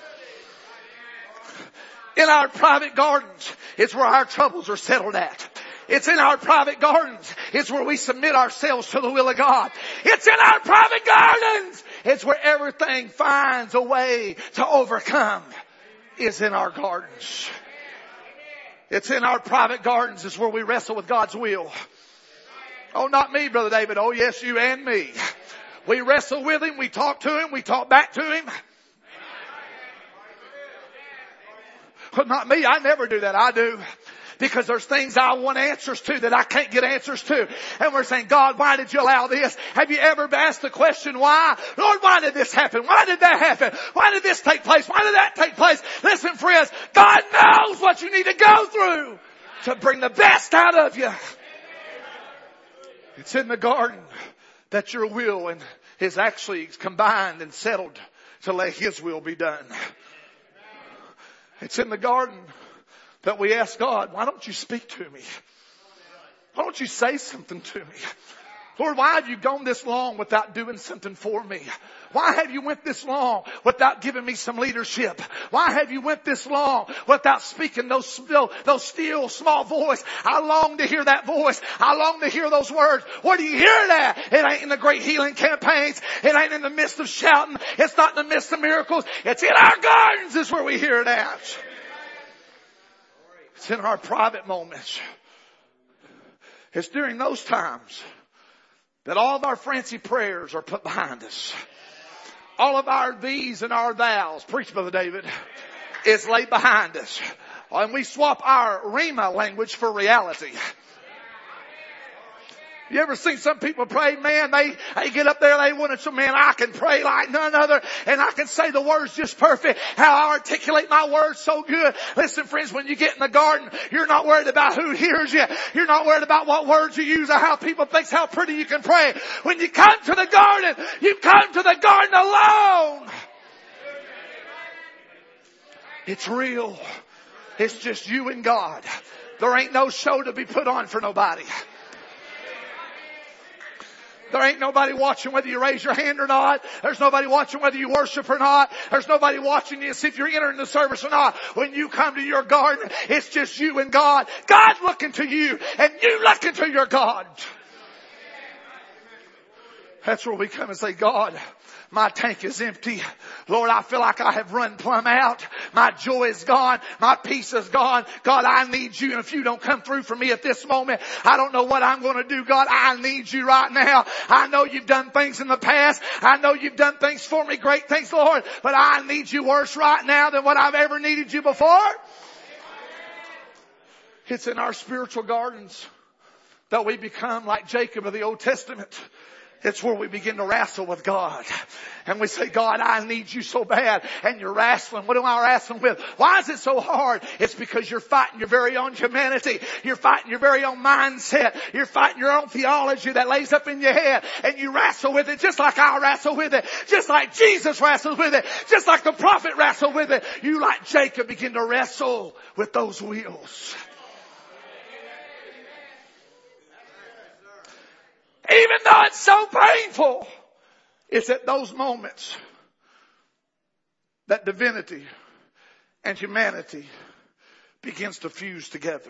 In our private gardens, it's where our troubles are settled at. It's in our private gardens. It's where we submit ourselves to the will of God. It's in our private gardens. It's where everything finds a way to overcome. It's in our gardens. It's in our private gardens. It's where we wrestle with God's will. Oh, not me, Brother David. Oh, yes, you and me. We wrestle with Him. We talk to Him. We talk back to Him. But not me. I never do that. I do. Because there's things I want answers to that I can't get answers to. And we're saying, God, why did you allow this? Have you ever asked the question, why? Lord, why did this happen? Why did that happen? Why did this take place? Why did that take place? Listen, friends, God knows what you need to go through to bring the best out of you. It's in the garden that your will is actually combined and settled to let His will be done. It's in the garden that we ask God, why don't you speak to me? Why don't you say something to me? Lord, why have you gone this long without doing something for me? Why have you went this long without giving me some leadership? Why have you went this long without speaking those still small voice? I long to hear that voice. I long to hear those words. Where do you hear that? It ain't in the great healing campaigns. It ain't in the midst of shouting. It's not in the midst of miracles. It's in our gardens is where we hear it at. It's in our private moments. It's during those times that all of our fancy prayers are put behind us. All of our these and our thous, preach Brother David, is laid behind us. And we swap our Rhema language for reality. You ever seen some people pray, man, they get up there, they want to say, man, I can pray like none other, and I can say the words just perfect, how I articulate my words so good. Listen, friends, when you get in the garden, you're not worried about who hears you. You're not worried about what words you use or how people think how pretty you can pray. When you come to the garden, you come to the garden alone. It's real. It's just you and God. There ain't no show to be put on for nobody. There ain't nobody watching whether you raise your hand or not. There's nobody watching whether you worship or not. There's nobody watching you to see if you're entering the service or not. When you come to your garden, it's just you and God. God's looking to you and you looking to your God. That's where we come and say, God, my tank is empty. Lord, I feel like I have run plumb out. My joy is gone. My peace is gone. God, I need you. And if you don't come through for me at this moment, I don't know what I'm going to do. God, I need you right now. I know you've done things in the past. I know you've done things for me, great things, Lord. But I need you worse right now than what I've ever needed you before. It's in our spiritual gardens that we become like Jacob of the Old Testament. It's where we begin to wrestle with God. And we say, God, I need you so bad. And you're wrestling. What am I wrestling with? Why is it so hard? It's because you're fighting your very own humanity. You're fighting your very own mindset. You're fighting your own theology that lays up in your head. And you wrestle with it just like I wrestle with it. Just like Jesus wrestled with it. Just like the prophet wrestled with it. You, like Jacob, begin to wrestle with those wheels. Even though it's so painful, it's at those moments that divinity and humanity begins to fuse together.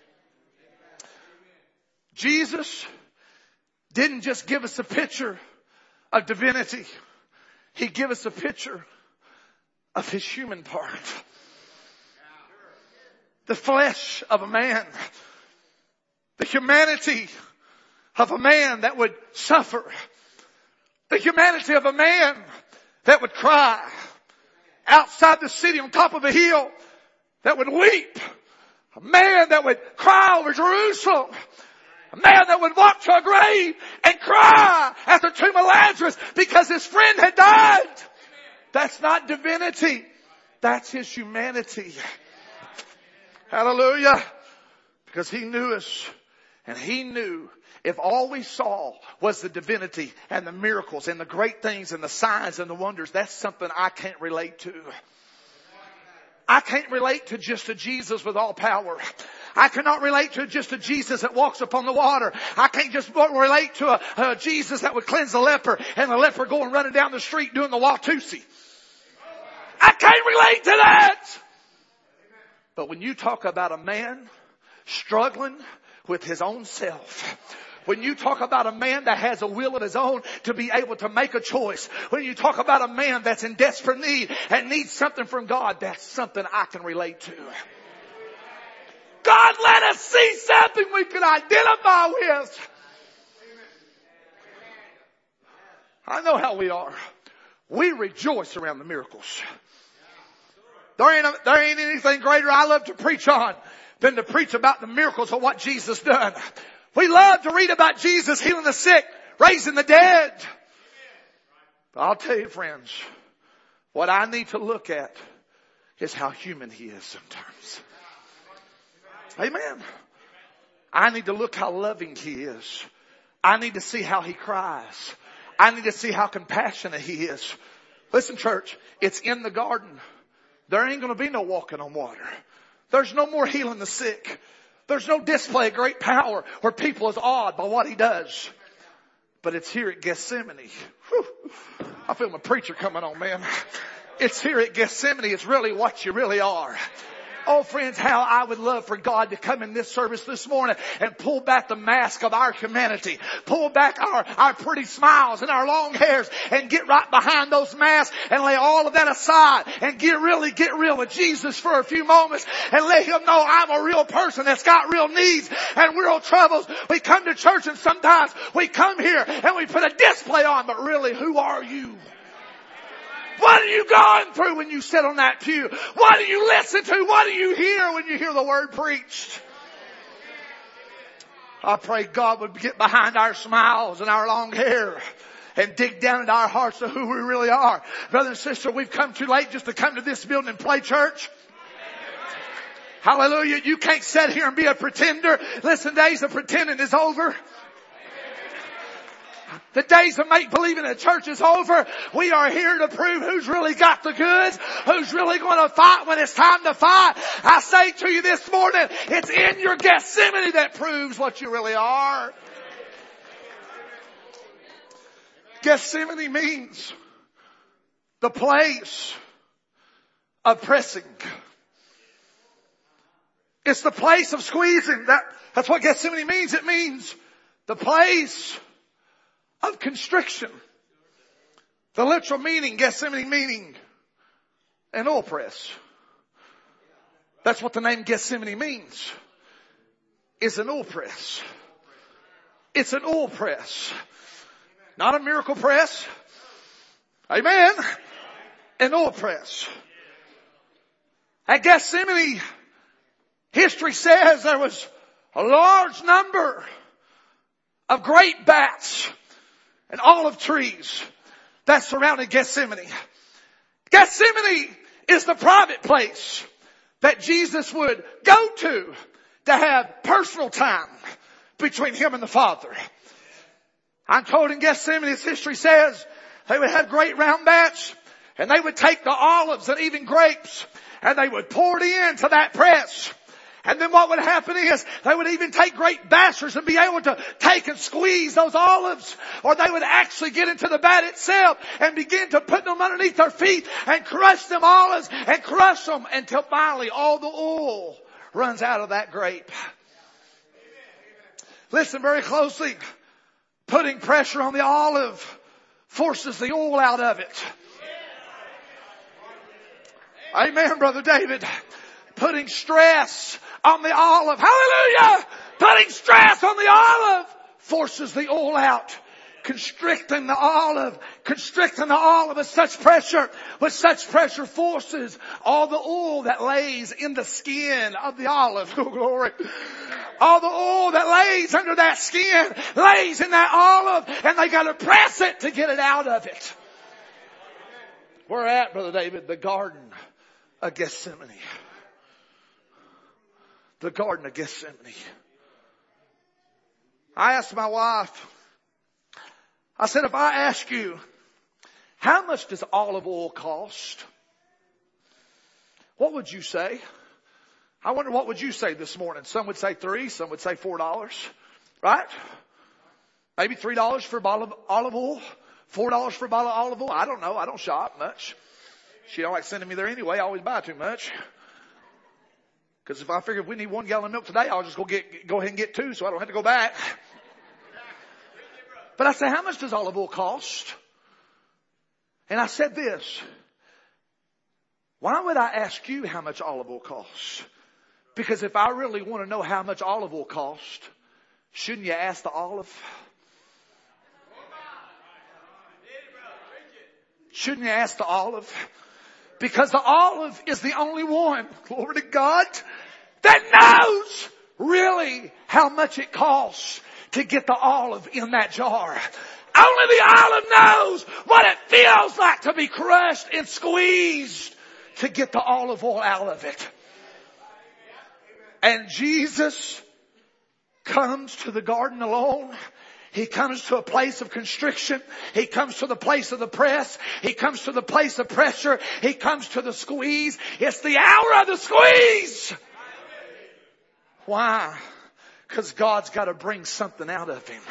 Jesus didn't just give us a picture of divinity. He gave us a picture of His human part. The flesh of a man. The humanity of a man that would suffer. The humanity of a man that would cry outside the city on top of a hill, that would weep. A man that would cry over Jerusalem. A man that would walk to a grave and cry at the tomb of Lazarus because his friend had died. That's not divinity. That's his humanity. Hallelujah. Because he knew us. And he knew if all we saw was the divinity and the miracles and the great things and the signs and the wonders, that's something I can't relate to. I can't relate to just a Jesus with all power. I cannot relate to just a Jesus that walks upon the water. I can't just relate to a Jesus that would cleanse the leper and the leper going running down the street doing the Watusi. I can't relate to that. But when you talk about a man struggling with his own self, when you talk about a man that has a will of his own to be able to make a choice, when you talk about a man that's in desperate need and needs something from God, that's something I can relate to. God, let us see something we can identify with. I know how we are. We rejoice around the miracles. There ain't anything greater I love to preach on than to preach about the miracles of what Jesus done. We love to read about Jesus healing the sick, raising the dead. But I'll tell you, friends, what I need to look at is how human he is sometimes. Amen. I need to look how loving he is. I need to see how he cries. I need to see how compassionate he is. Listen, church, it's in the garden. There ain't going to be no walking on water. There's no more healing the sick. There's no display of great power where people is awed by what he does. But it's here at Gethsemane. Whew. I feel my preacher coming on, man. It's here at Gethsemane. It's really what you really are. Oh, friends, how I would love for God to come in this service this morning and pull back the mask of our humanity. Pull back our pretty smiles and our long hairs and get right behind those masks and lay all of that aside and get real with Jesus for a few moments and let him know I'm a real person that's got real needs and real troubles. We come to church and sometimes we come here and we put a display on, but really, who are you? What are you going through when you sit on that pew? What do you listen to? What do you hear when you hear the word preached? I pray God would get behind our smiles and our long hair and dig down into our hearts of who we really are. Brother and sister, we've come too late just to come to this building and play church. Hallelujah. You can't sit here and be a pretender. Listen, days of pretending is over. The days of make-believe in the church is over. We are here to prove who's really got the goods, who's really going to fight when it's time to fight. I say to you this morning, it's in your Gethsemane that proves what you really are. Gethsemane means the place of pressing. It's the place of squeezing. That's what Gethsemane means. It means the place of constriction. The literal meaning, Gethsemane meaning, an oil press. That's what the name Gethsemane means. It's an oil press. It's an oil press. Not a miracle press. Amen. An oil press. At Gethsemane, history says there was a large number of great bats and olive trees that surrounded Gethsemane. Gethsemane is the private place that Jesus would go to have personal time between him and the Father. I'm told in Gethsemane, as history says, they would have great round bats and they would take the olives and even grapes and they would pour it into that press. And then what would happen is they would even take great bashers and be able to take and squeeze those olives. Or they would actually get into the vat itself and begin to put them underneath their feet and crush them olives and crush them until finally all the oil runs out of that grape. Listen very closely. Putting pressure on the olive forces the oil out of it. Amen, Brother David. Putting stress on the olive. Hallelujah! Putting stress on the olive forces the oil out. constricting the olive with such pressure forces all the oil that lays in the skin of the olive. Oh, glory. All the oil that lays under that skin lays in that olive, and they got to press it to get it out of it. We're at, Brother David, the Garden of Gethsemane. The Garden of Gethsemane. I asked my wife, I said, if I ask you, how much does olive oil cost? What would you say? I wonder what would you say this morning? Some would say $3, some would say $4. Right? Maybe $3 for a bottle of olive oil. $4 for a bottle of olive oil. I don't know. I don't shop much. She don't like sending me there anyway. I always buy too much. Because if I figure if we need 1 gallon of milk today, I'll just go ahead and get 2 so I don't have to go back. But I said, how much does olive oil cost? And I said this. Why would I ask you how much olive oil costs? Because if I really want to know how much olive oil costs, shouldn't you ask the olive? Shouldn't you ask the olive? Because the olive is the only one, glory to God, that knows really how much it costs to get the olive in that jar. Only the olive knows what it feels like to be crushed and squeezed to get the olive oil out of it. And Jesus comes to the garden alone. He comes to a place of constriction. He comes to the place of the press. He comes to the place of pressure. He comes to the squeeze. It's the hour of the squeeze. Why? Because God's got to bring something out of him.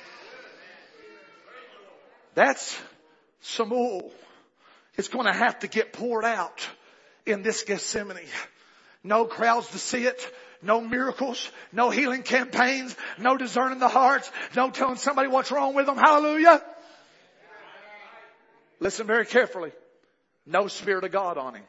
That's some oil. It's going to have to get poured out in this Gethsemane. No crowds to see it. No miracles, no healing campaigns, no discerning the hearts, no telling somebody what's wrong with them. Hallelujah. Listen very carefully. No Spirit of God on him.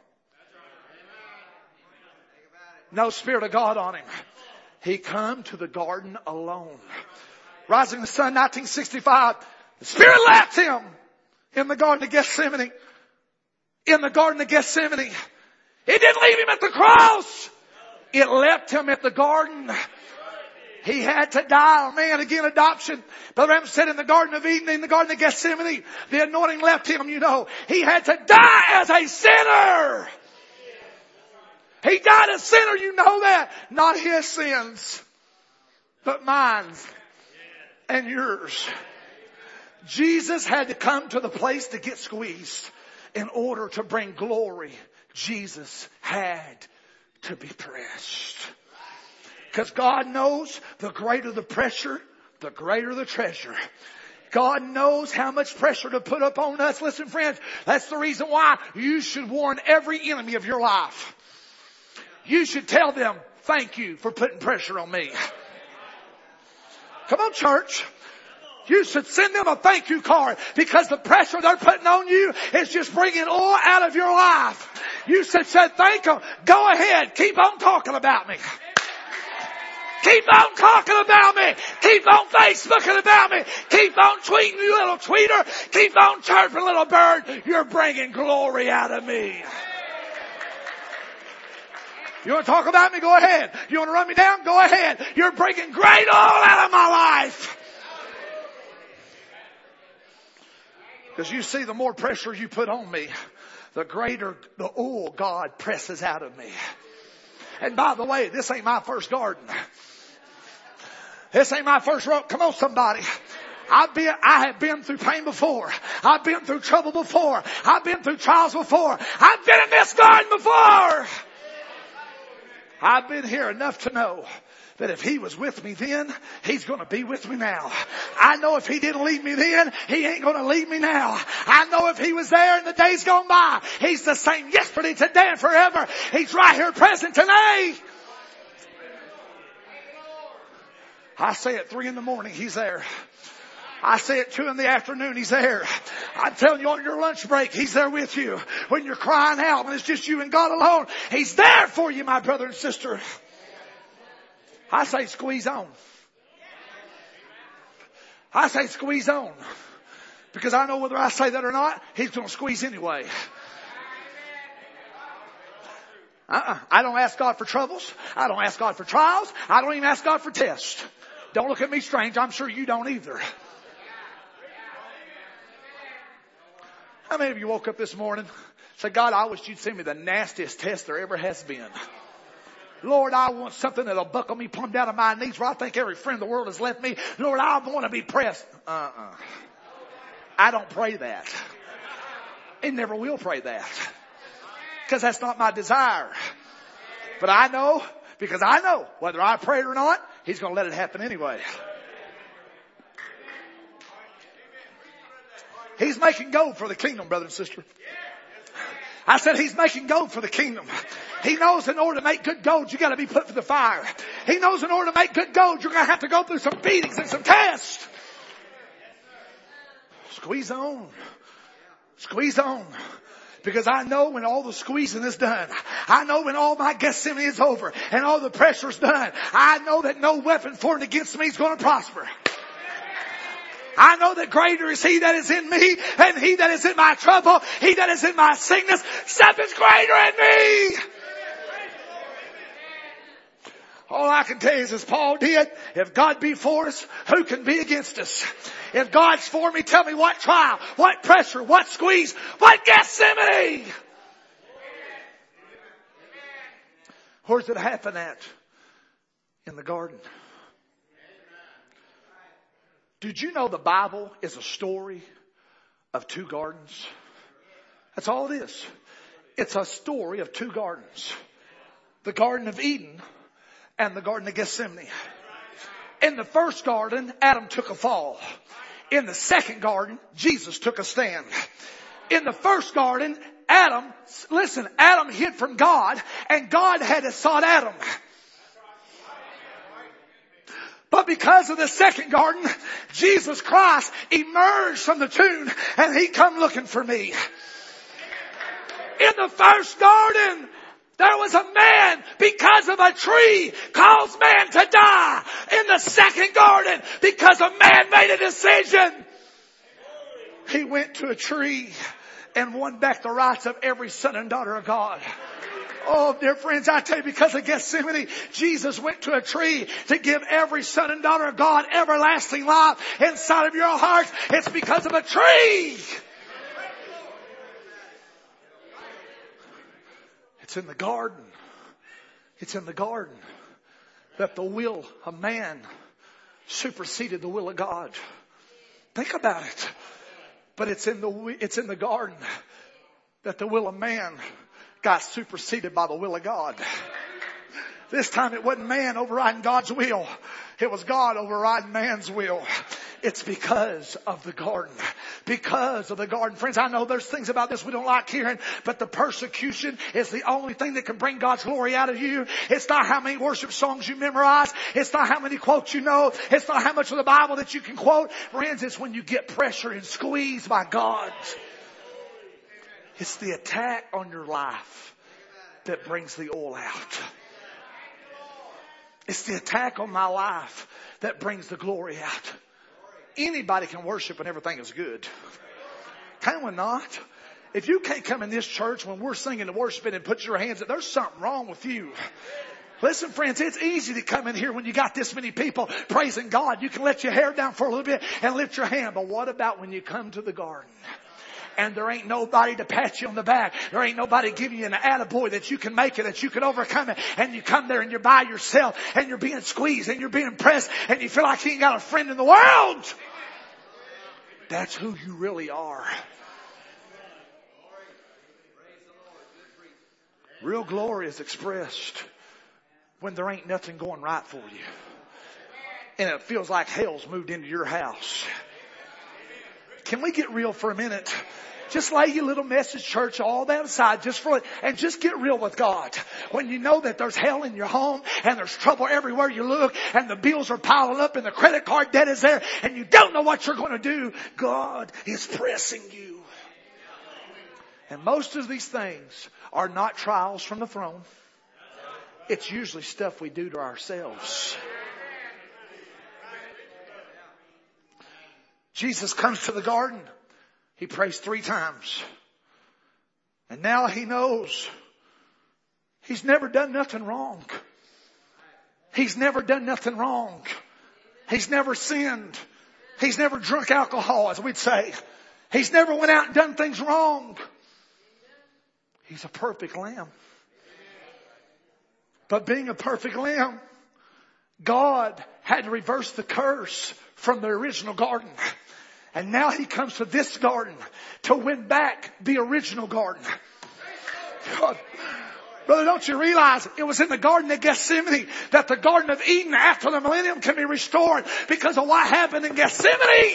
No Spirit of God on him. He come to the garden alone. Rising of the sun, 1965. The Spirit left him in the Garden of Gethsemane. In the Garden of Gethsemane. It didn't leave him at the cross. It left him at the garden. He had to die. Oh man, again, adoption. Brother Branham said in the Garden of Eden, in the Garden of Gethsemane, the anointing left him, you know. He had to die as a sinner. He died a sinner, you know that. Not his sins, but mine and yours. Jesus had to come to the place to get squeezed in order to bring glory. Jesus had to be pressed. Because God knows the greater the pressure, the greater the treasure. God knows how much pressure to put up on us. Listen, friends, that's the reason why you should warn every enemy of your life. You should tell them, thank you for putting pressure on me. Come on, church. You should send them a thank you card because the pressure they're putting on you is just bringing oil out of your life. You should say thank them. Go ahead. Keep on talking about me. Keep on talking about me. Keep on Facebooking about me. Keep on tweeting, you little tweeter. Keep on chirping, little bird. You're bringing glory out of me. You want to talk about me? Go ahead. You want to run me down? Go ahead. You're bringing great oil out of my life. Because you see, the more pressure you put on me, the greater the oil God presses out of me. And by the way, this ain't my first garden. This ain't my first road. Come on, somebody. I have been through pain before. I've been through trouble before. I've been through trials before. I've been in this garden before. I've been here enough to know that if He was with me then, He's going to be with me now. I know if He didn't lead me then, He ain't going to lead me now. I know if He was there in the days gone by, He's the same yesterday, today, and forever. He's right here present today. I say at 3 a.m, He's there. I say at 2 p.m, He's there. I'm telling you, on your lunch break, He's there with you. When you're crying out, when it's just you and God alone, He's there for you, my brother and sister. I say squeeze on. I say squeeze on. Because I know whether I say that or not, he's going to squeeze anyway. I don't ask God for troubles. I don't ask God for trials. I don't even ask God for tests. Don't look at me strange. I'm sure you don't either. How many of you woke up this morning and said, God, I wish you'd send me the nastiest test there ever has been. Lord, I want something that'll buckle me plumb down to my knees where I think every friend in the world has left me. Lord, I want to be pressed. I don't pray that. It never will pray that. Because that's not my desire. But I know, because I know whether I pray it or not, he's going to let it happen anyway. He's making gold for the kingdom, brother and sister. I said he's making gold for the kingdom. He knows in order to make good gold, you got to be put through the fire. He knows in order to make good gold, you're going to have to go through some beatings and some tests. Squeeze on. Squeeze on. Because I know when all the squeezing is done, I know when all my Gethsemane is over and all the pressure's done, I know that no weapon formed against me is going to prosper. I know that greater is he that is in me and he that is in my trouble, he that is in my sickness. Something's greater in me. All I can tell you is, as Paul did, if God be for us, who can be against us? If God's for me, tell me what trial, what pressure, what squeeze, what Gethsemane. Where's it happen at? In the garden. Did you know the Bible is a story of two gardens? That's all it is. It's a story of two gardens. The Garden of Eden and the Garden of Gethsemane. In the first garden, Adam took a fall. In the second garden, Jesus took a stand. In the first garden, Adam hid from God, and God had to sought Adam. But because of the second garden, Jesus Christ emerged from the tomb and he come looking for me. In the first garden, there was a man because of a tree caused man to die. In the second garden, because a man made a decision, he went to a tree and won back the rights of every son and daughter of God. Oh, dear friends, I tell you, because of Gethsemane, Jesus went to a tree to give every son and daughter of God everlasting life inside of your heart. It's because of a tree. It's in the garden. It's in the garden that the will of man superseded the will of God. Think about it. But it's in the garden that the will of man got superseded by the will of God. This time it wasn't man overriding God's will. It was God overriding man's will. It's because of the garden. Because of the garden. Friends, I know there's things about this we don't like hearing, but the persecution is the only thing that can bring God's glory out of you. It's not how many worship songs you memorize. It's not how many quotes you know. It's not how much of the Bible that you can quote. Friends, it's when you get pressure and squeezed by God. It's the attack on your life that brings the oil out. It's the attack on my life that brings the glory out. Anybody can worship when everything is good. Can we not? If you can't come in this church when we're singing and worshiping and put your hands up, there's something wrong with you. Listen, friends, it's easy to come in here when you got this many people praising God. You can let your hair down for a little bit and lift your hand. But what about when you come to the garden? And there ain't nobody to pat you on the back. There ain't nobody giving you an attaboy that you can make it, that you can overcome it. And you come there and you're by yourself and you're being squeezed and you're being pressed and you feel like you ain't got a friend in the world. That's who you really are. Real glory is expressed when there ain't nothing going right for you. And it feels like hell's moved into your house. Can we get real for a minute? Just lay your little message church all that aside and just get real with God. When you know that there's hell in your home and there's trouble everywhere you look and the bills are piling up and the credit card debt is there and you don't know what you're going to do, God is pressing you. And most of these things are not trials from the throne. It's usually stuff we do to ourselves. Jesus comes to the garden. He prays 3 times. And now he knows he's never done nothing wrong. He's never done nothing wrong. He's never sinned. He's never drunk alcohol, as we'd say. He's never went out and done things wrong. He's a perfect lamb. But being a perfect lamb, God had to reverse the curse from the original garden. And now he comes to this garden to win back the original garden. God. Brother, don't you realize it was in the Garden of Gethsemane that the Garden of Eden after the millennium can be restored because of what happened in Gethsemane?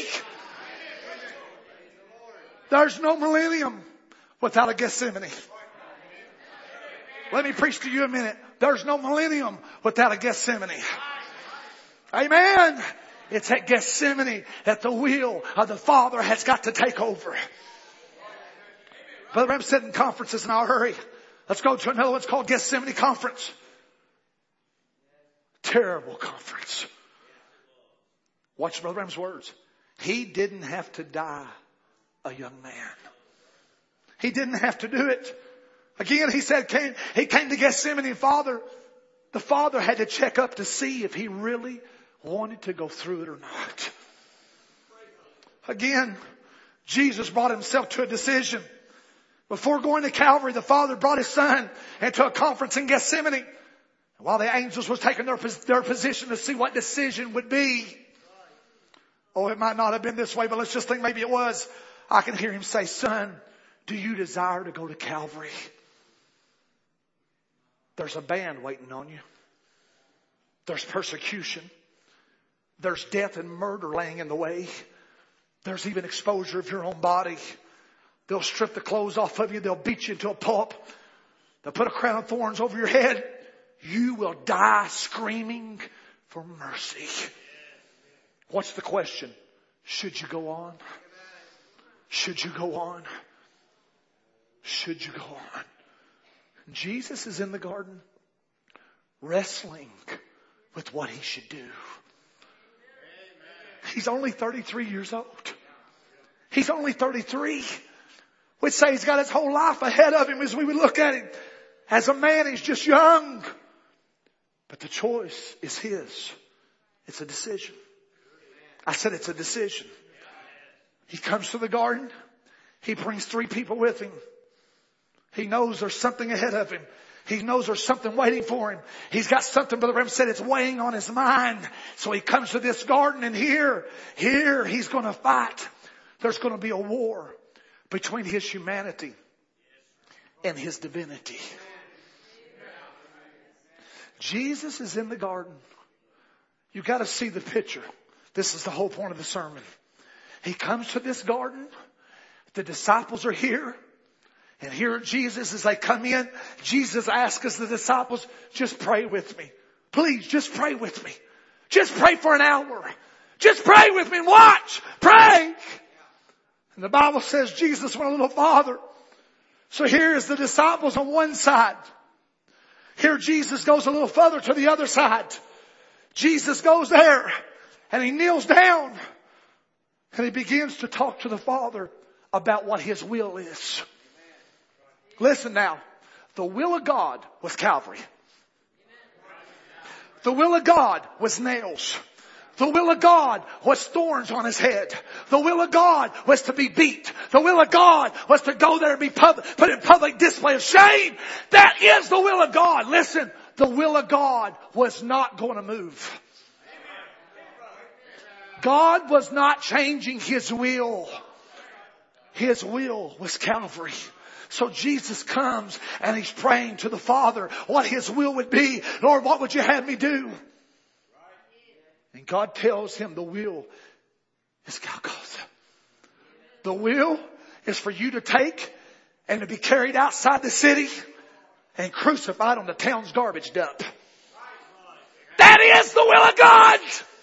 There's no millennium without a Gethsemane. Let me preach to you a minute. There's no millennium without a Gethsemane. Amen. It's at Gethsemane that the will of the Father has got to take over. Brother, I'm sitting in conferences and I'll hurry. Let's go to another one. It's called Gethsemane Conference. Terrible conference. Watch Brother Bram's words. He didn't have to die a young man. He didn't have to do it. Again, he said he came to Gethsemane. The Father had to check up to see if he really wanted to go through it or not. Again, Jesus brought himself to a decision. Before going to Calvary, the Father brought his Son into a conference in Gethsemane. While the angels was taking their position to see what decision would be. Oh, it might not have been this way, but let's just think maybe it was. I can hear him say, Son, do you desire to go to Calvary? There's a band waiting on you. There's persecution. There's death and murder laying in the way. There's even exposure of your own body. They'll strip the clothes off of you. They'll beat you into a pulp. They'll put a crown of thorns over your head. You will die screaming for mercy. What's the question? Should you go on? Should you go on? Should you go on? Jesus is in the garden wrestling with what he should do. He's only 33 years old. He's only 33. We'd say he's got his whole life ahead of him as we would look at him. As a man, he's just young. But the choice is his. It's a decision. I said it's a decision. He comes to the garden. He brings 3 people with him. He knows there's something ahead of him. He knows there's something waiting for him. He's got something, Brother Bram said, it's weighing on his mind. So he comes to this garden, and here he's going to fight. There's going to be a war between his humanity and his divinity. Jesus is in the garden. You got to see the picture. This is the whole point of the sermon. He comes to this garden. The disciples are here. And here Jesus, as they come in, Jesus asks the disciples, just pray with me. Please, just pray with me. Just pray for an hour. Just pray with me and watch. Pray. And the Bible says Jesus went a little farther. So here is the disciples on one side. Here Jesus goes a little further to the other side. Jesus goes there and he kneels down and he begins to talk to the Father about what his will is. Listen now. The will of God was Calvary. The will of God was nails. The will of God was thorns on his head. The will of God was to be beat. The will of God was to go there and be put in public display of shame. That is the will of God. Listen, the will of God was not going to move. God was not changing his will. His will was Calvary. So Jesus comes and he's praying to the Father what his will would be. Lord, what would you have me do? And God tells him the will is Golgotha. The will is for you to take and to be carried outside the city and crucified on the town's garbage dump. That is the will of God.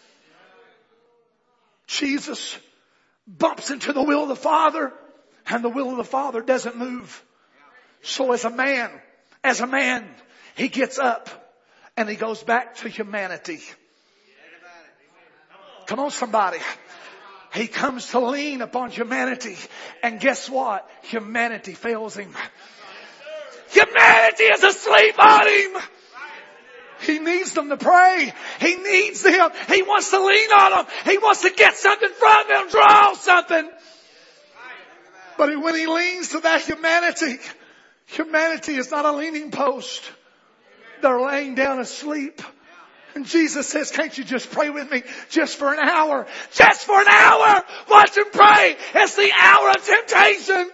Jesus bumps into the will of the Father. And the will of the Father doesn't move. So as a man, he gets up and he goes back to humanity. Come on, somebody. He comes to lean upon humanity. And guess what? Humanity fails him. Humanity is asleep on him. He needs them to pray. He needs them. He wants to lean on them. He wants to get something from them, draw something. But when he leans to that humanity, humanity is not a leaning post. They're laying down asleep. And Jesus says, can't you just pray with me just for an hour? Just for an hour! Watch him pray! It's the hour of temptation!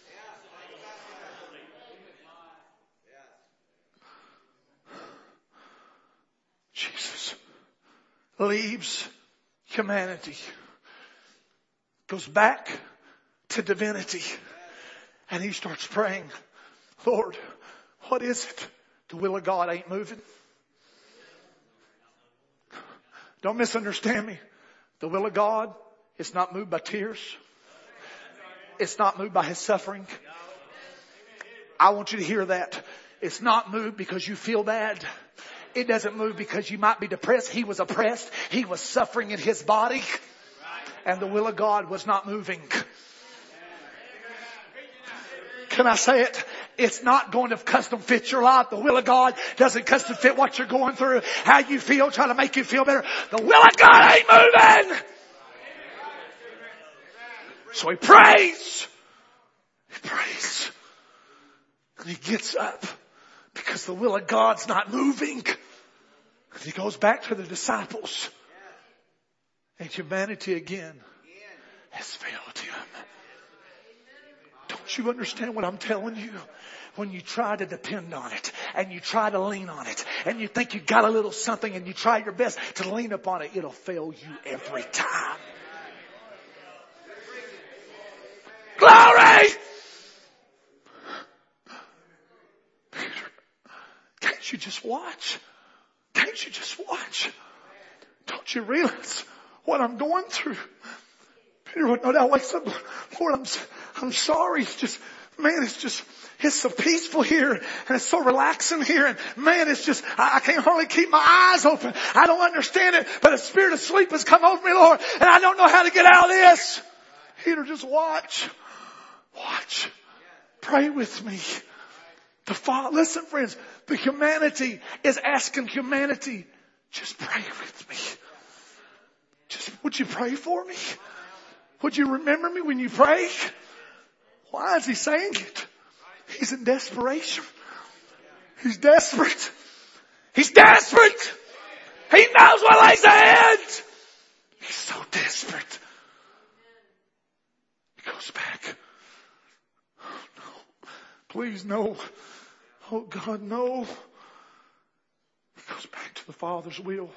Jesus leaves humanity, goes back to divinity, and he starts praying, Lord, what is it? The will of God ain't moving. Don't misunderstand me. The will of God is not moved by tears. It's not moved by his suffering. I want you to hear that. It's not moved because you feel bad. It doesn't move because you might be depressed. He was oppressed. He was suffering in his body. And the will of God was not moving. Can I say it? It's not going to custom fit your life. The will of God doesn't custom fit what you're going through, how you feel, trying to make you feel better. The will of God ain't moving. So he prays. He prays. And he gets up because the will of God's not moving. And he goes back to the disciples. And humanity again has failed him. Don't you understand what I'm telling you? When you try to depend on it and you try to lean on it and you think you got a little something and you try your best to lean upon it, it'll fail you every time. Glory! Peter, can't you just watch? Can't you just watch? Don't you realize what I'm going through? Peter would no doubt wakes up, Lord, I'm sorry. It's just, man, it's so peaceful here and it's so relaxing here. And man, it's just, I can't hardly keep my eyes open. I don't understand it, but a spirit of sleep has come over me, Lord, and I don't know how to get out of this. Peter, just watch. Watch. Pray with me. Listen, friends, the humanity is asking humanity, just pray with me. Would you pray for me? Would you remember me when you pray? Why is he saying it? He's in desperation. He's desperate. He's desperate. He knows what lies ahead. He's so desperate. He goes back. Oh, no. Please, no. Oh, God, no. He goes back to the Father's will.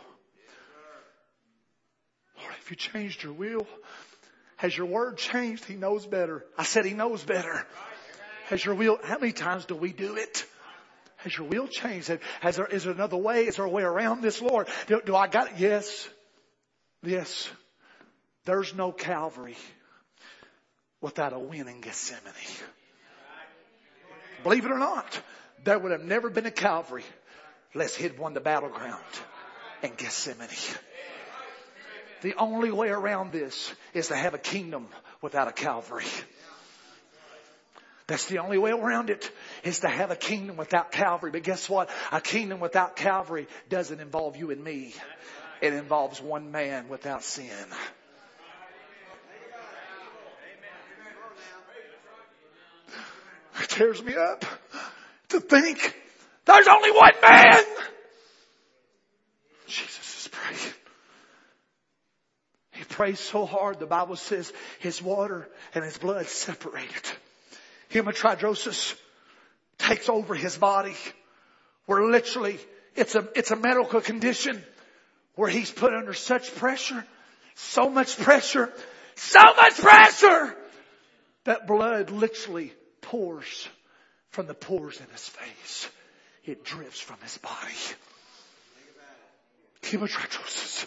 Lord, have you changed your will? Has your word changed? He knows better. I said he knows better. Has your will, how many times do we do it? Has your will changed? Is there another way? Is there a way around this, Lord? Do I got it? Yes. Yes. There's no Calvary without a win in Gethsemane. Believe it or not, there would have never been a Calvary unless he'd won the battleground in Gethsemane. The only way around this is to have a kingdom without a Calvary. That's the only way around it, is to have a kingdom without Calvary. But guess what? A kingdom without Calvary doesn't involve you and me. It involves one man without sin. It tears me up to think there's only one man. Jesus is praying. He prays so hard, the Bible says his water and his blood separated. Hematidrosis takes over his body. Where literally, it's a medical condition where he's put under such pressure, so much pressure, that blood literally pours from the pores in his face. It drips from his body. Hematidrosis.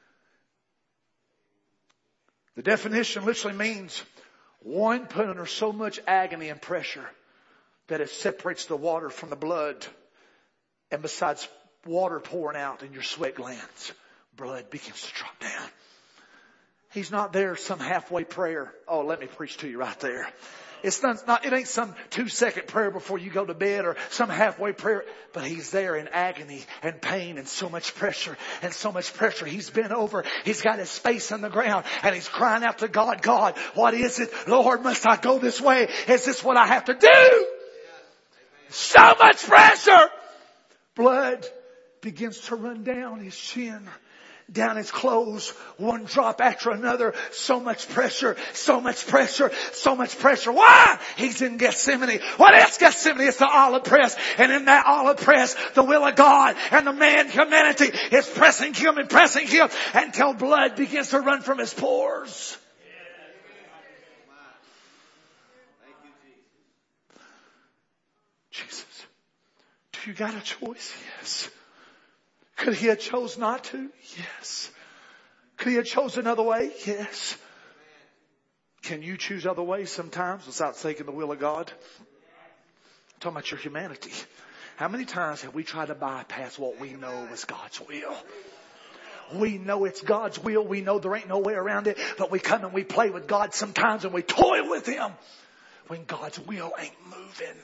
The definition literally means one put under so much agony and pressure that it separates the water from the blood. And besides water pouring out in your sweat glands, blood begins to drop down. He's not there some halfway prayer. Oh, let me preach to you right there. It ain't some 2-second prayer before you go to bed or some halfway prayer. But He's there in agony and pain and so much pressure and so much pressure. He's bent over. He's got his face on the ground and he's crying out to God, God, what is it? Lord, must I go this way? Is this what I have to do? So much pressure. Blood begins to run down his chin, down his clothes, one drop after another. So much pressure, so much pressure, so much pressure. Why? He's in Gethsemane. What is Gethsemane? It's the olive press. And in that olive press, the will of God and the man humanity is pressing him until blood begins to run from his pores. Jesus, do you got a choice? Yes. Could he have chose not to? Yes. Could he have chosen another way? Yes. Can you choose other ways sometimes without taking the will of God? I'm talking about your humanity. How many times have we tried to bypass what we know is God's will? We know it's God's will. We know there ain't no way around it. But we come and we play with God sometimes and we toil with Him when God's will ain't moving.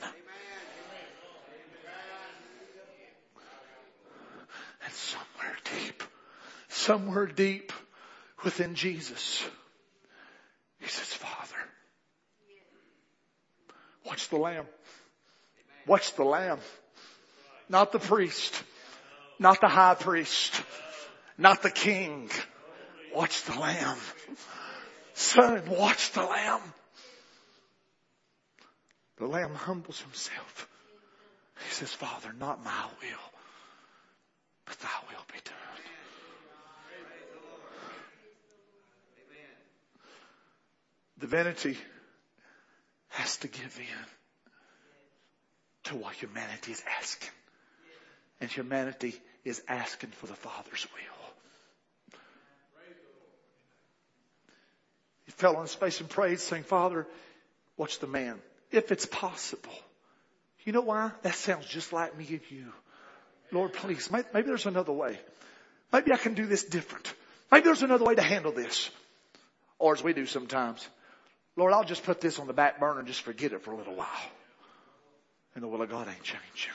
And somewhere deep within Jesus, He says, Father, watch the Lamb. Watch the Lamb. Not the priest. Not the high priest. Not the king. Watch the Lamb. Son, watch the Lamb. The Lamb humbles Himself. He says, Father, not my will, but Thy will be done. Divinity has to give in to what humanity is asking. And humanity is asking for the Father's will. He fell on his face and prayed, saying, Father, watch the man. If it's possible. You know why? That sounds just like me and you. Lord, please, maybe there's another way. Maybe I can do this different. Maybe there's another way to handle this. Or as we do sometimes, Lord, I'll just put this on the back burner and just forget it for a little while. And the will of God ain't changed.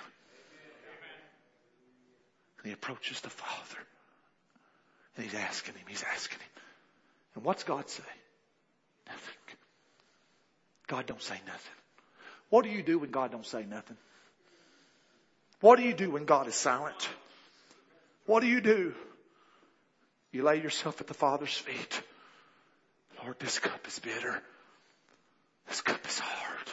And he approaches the Father. And he's asking Him. And what's God say? Nothing. God don't say nothing. What do you do when God don't say nothing? What do you do when God is silent? What do? You lay yourself at the Father's feet. Lord, this cup is bitter. This cup is hard.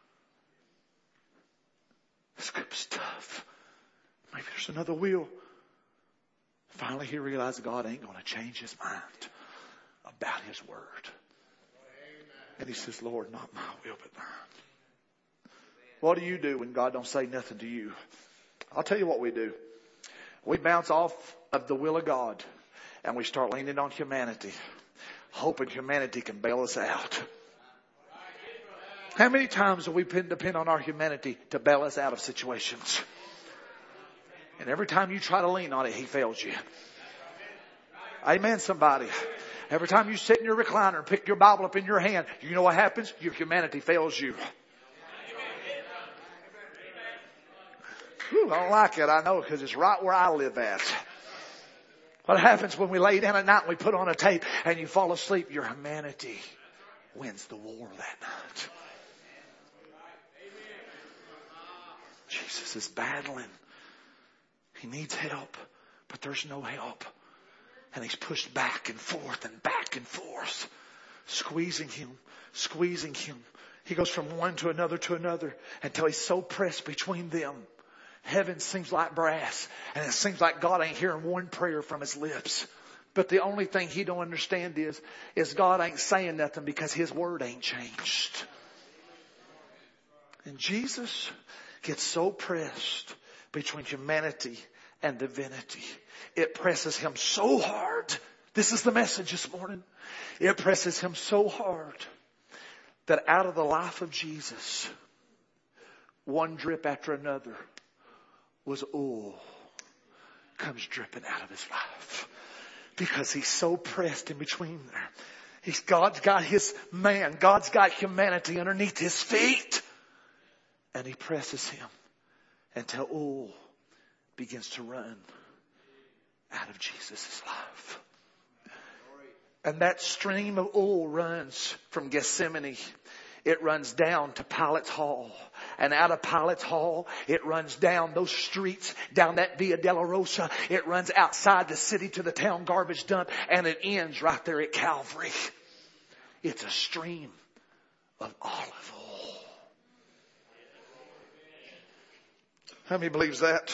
This cup is tough. Maybe there's another will. Finally, he realized God ain't going to change His mind about His word. And he says, Lord, not my will, but thine. What do you do when God don't say nothing to you? I'll tell you what we do. We bounce off of the will of God and we start leaning on humanity, hoping humanity can bail us out. How many times have we depend on our humanity to bail us out of situations? And every time you try to lean on it, He fails you. Amen, somebody. Every time you sit in your recliner and pick your Bible up in your hand, you know what happens? Your humanity fails you. Whew, I don't like it, I know, because it's right where I live at. What happens when we lay down at night and we put on a tape and you fall asleep? Your humanity wins the war that night. Jesus is battling. He needs help, but there's no help. And He's pushed back and forth, squeezing him. He goes from one to another until He's so pressed between them. Heaven seems like brass, and it seems like God ain't hearing one prayer from His lips. But the only thing he don't understand is God ain't saying nothing because His word ain't changed. And Jesus gets so pressed between humanity and divinity. It presses Him so hard. This is the message this morning. It presses Him so hard that out of the life of Jesus, one drip after another was oil comes dripping out of His life. Because He's so pressed in between there. God's got His man. God's got humanity underneath His feet. And He presses him until oil begins to run out of Jesus' life. And that stream of oil runs from Gethsemane. It runs down to Pilate's Hall. And out of Pilate's Hall, it runs down those streets, down that Via Dolorosa. It runs outside the city to the town garbage dump. And it ends right there at Calvary. It's a stream of olive oil. How many believes that?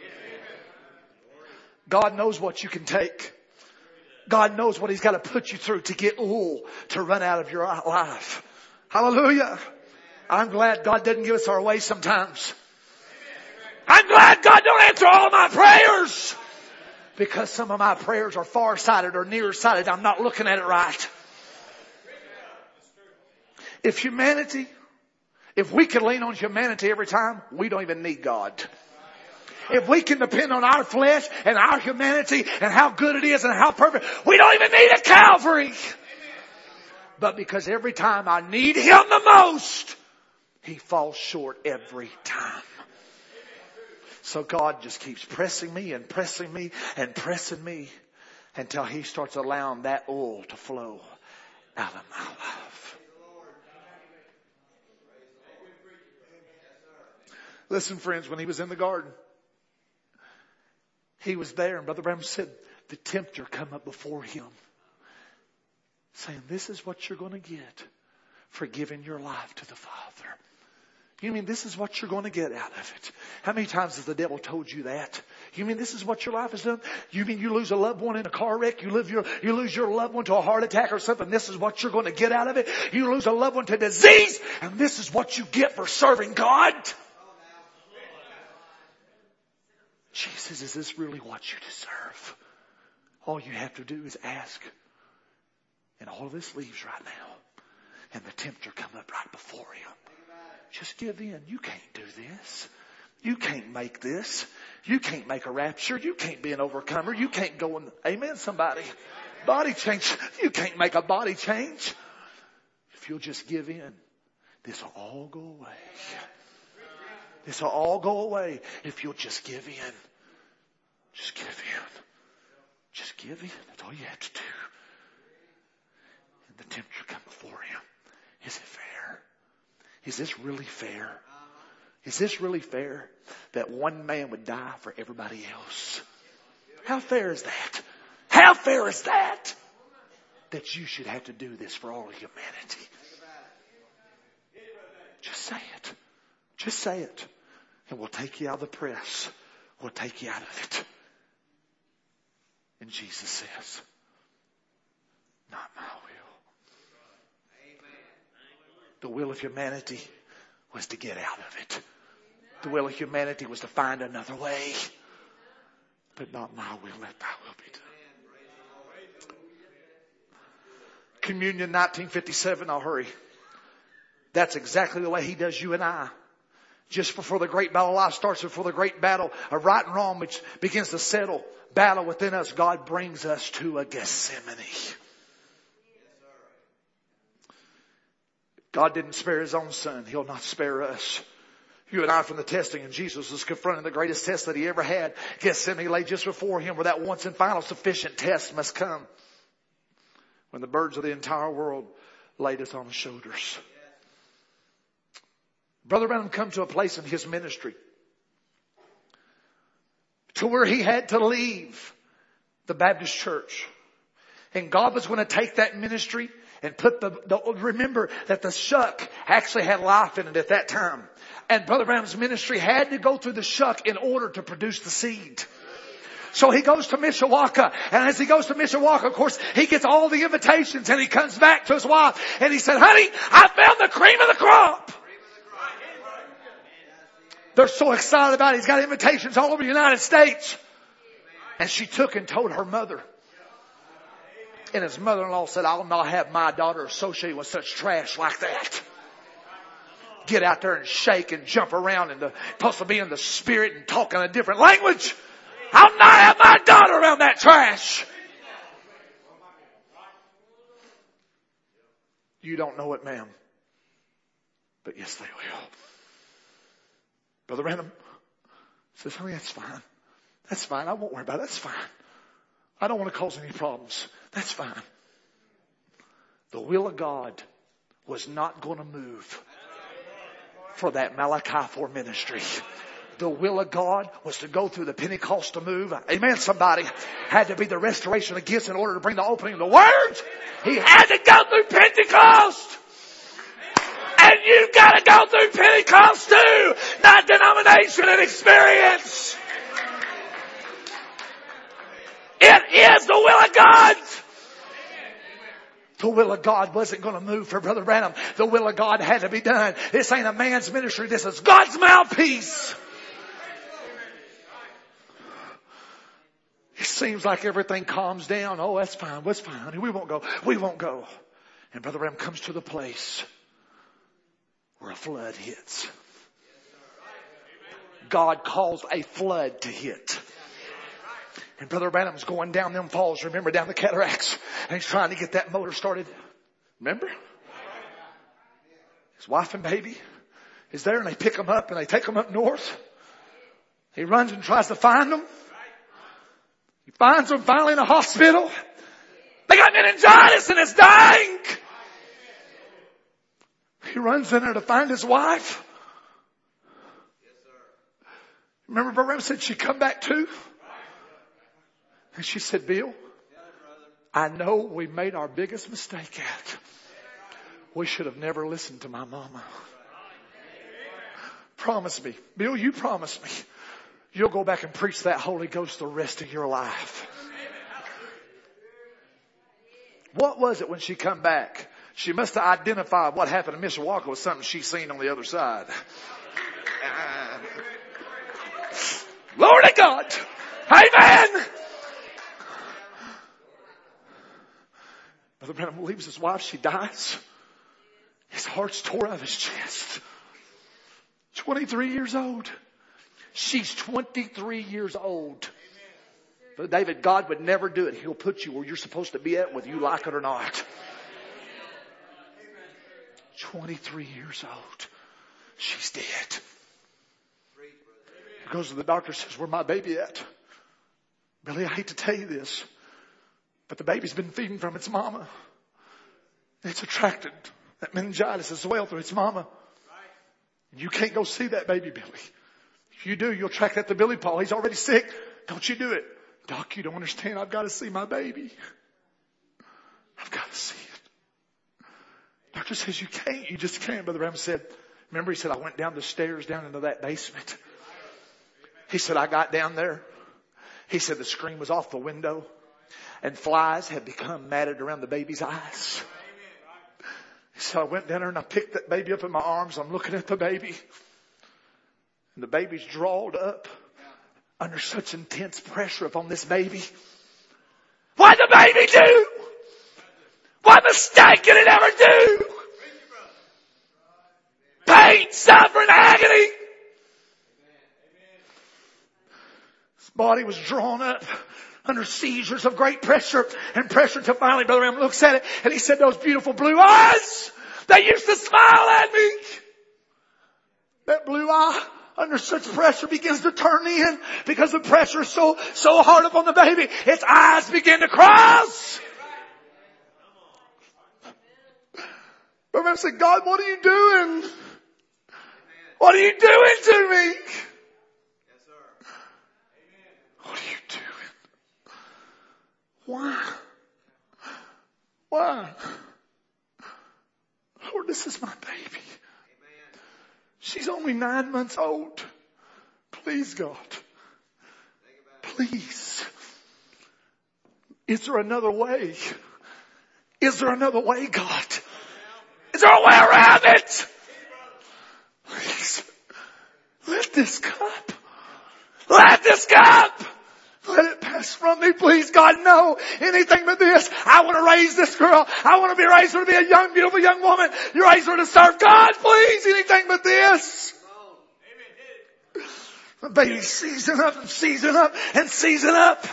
God knows what you can take. God knows what He's got to put you through to get oil to run out of your life. Hallelujah. I'm glad God doesn't give us our way sometimes. I'm glad God don't answer all of my prayers. Because some of my prayers are far-sighted or near-sighted. I'm not looking at it right. If we can lean on humanity every time, we don't even need God. If we can depend on our flesh and our humanity and how good it is and how perfect, we don't even need a Calvary. But because every time I need Him the most, He falls short every time. So God just keeps pressing me and pressing me and pressing me until He starts allowing that oil to flow out of my life. Listen, friends, when He was in the garden, He was there, and Brother Branham said, the tempter come up before Him, saying, this is what you're going to get for giving your life to the Father. You mean this is what you're going to get out of it? How many times has the devil told you that? You mean this is what your life has done? You mean you lose a loved one in a car wreck? You lose your loved one to a heart attack or something? This is what you're going to get out of it? You lose a loved one to disease, and this is what you get for serving God? Jesus, is this really what you deserve? All you have to do is ask. And all of this leaves right now. And the tempter come up right before Him. Just give in. You can't do this. You can't make this. You can't make a rapture. You can't be an overcomer. You can't go in. Amen, somebody. Body change. You can't make a body change. If you'll just give in, this will all go away. This will all go away if you'll just give in. Just give in. Just give in. That's all you have to do. And the tempter come before Him. Is it fair? Is this really fair? Is this really fair that one man would die for everybody else? How fair is that? How fair is that? That you should have to do this for all of humanity. Just say it. Just say it. And we'll take you out of the press. We'll take you out of it. And Jesus says, not my will. The will of humanity was to get out of it. The will of humanity was to find another way. But not my will, let thy will be done. Communion 1957, I'll hurry. That's exactly the way He does you and I. Just before the great battle of life starts, before the great battle of right and wrong, which begins to settle battle within us, God brings us to a Gethsemane. God didn't spare His own Son. He'll not spare us. You and I from the testing, and Jesus was confronting the greatest test that He ever had. Gethsemane lay just before Him, where that once and final sufficient test must come. When the burdens of the entire world laid us on His shoulders. Brother Branham come to a place in his ministry to where he had to leave the Baptist church. And God was going to take that ministry and put remember that the shuck actually had life in it at that time. And Brother Branham's ministry had to go through the shuck in order to produce the seed. So he goes to Mishawaka. And as he goes to Mishawaka, of course, he gets all the invitations. And he comes back to his wife. And he said, honey, I found the cream of the crop. They're so excited about it. He's got invitations all over the United States. And she took and told her mother. And his mother-in-law said, I'll not have my daughter associated with such trash like that. Get out there and shake and jump around and supposed to be in the spirit and talk in a different language. I'll not have my daughter around that trash. You don't know it, ma'am. But yes, they will. Brother Branham says, honey, that's fine. That's fine. I won't worry about it. That's fine. I don't want to cause any problems. That's fine. The will of God was not going to move for that Malachi 4 ministry. The will of God was to go through the Pentecostal move. Amen, somebody. Had to be the restoration of gifts in order to bring the opening of the Word. He had to go through Pentecost. And you've got to go through Pentecost too. Not denomination and experience. It is the will of God. The will of God wasn't going to move for Brother Branham. The will of God had to be done. This ain't a man's ministry. This is God's mouthpiece. It seems like everything calms down. Oh, that's fine. That's fine, honey. We won't go. We won't go. And Brother Branham comes to the place where a flood hits. God calls a flood to hit. And Brother Branham's going down them falls, remember, down the cataracts. And he's trying to get that motor started. Remember? His wife and baby is there, and they pick him up and they take him up north. He runs and tries to find them. He finds them finally in a hospital. They got meningitis and it's dying. He runs in there to find his wife. Remember, Brother Branham said she'd come back too. And she said, Bill, I know we made our biggest mistake at. We should have never listened to my mama. Promise me. Bill, you promise me. You'll go back and preach that Holy Ghost the rest of your life. What was it when she come back? She must have identified what happened to Mr. Walker with something she seen on the other side. Glory to God. Amen. Brother Branham leaves his wife. She dies. His heart's tore out of his chest. 23 years old. She's 23 years old. But David, God would never do it. He'll put you where you're supposed to be at, whether you like it or not. 23 years old. She's dead. He goes to the doctor, says, where my baby at? Billy, I hate to tell you this, but the baby's been feeding from its mama. It's attracted that meningitis as well through its mama. You can't go see that baby, Billy. If you do, you'll track that to Billy Paul. He's already sick. Don't you do it. Doc, you don't understand. I've got to see my baby. I've got to see it. Doctor says you can't. You just can't. Brother Branham said, remember he said, I went down the stairs down into that basement. He said, I got down there. He said the screen was off the window and flies had become matted around the baby's eyes. So I went down there and I picked that baby up in my arms. I'm looking at the baby. And the baby's drawled up under such intense pressure upon this baby. What'd the baby do? What mistake did it ever do? Pain, suffering, agony. His body was drawn up under seizures of great pressure and pressure until finally Brother Branham looks at it and he said, those beautiful blue eyes, they used to smile at me. That blue eye under such pressure begins to turn in because the pressure is so hard upon the baby. Its eyes begin to cross. Brother Branham said, God, what are you doing? What are you doing to me? What are you doing? Why? Why? Lord, this is my baby. She's only 9 months old. Please, God. Please. Is there another way? Is there another way, God? Is there a way around it? Please. Let this cup. Let it pass from me, please, God. No, anything but this. I want to raise this girl. I want to be raised her to be a young, beautiful young woman. You raise her to serve God, please. Anything but this. The baby's seizing up and seizing up and seizing up.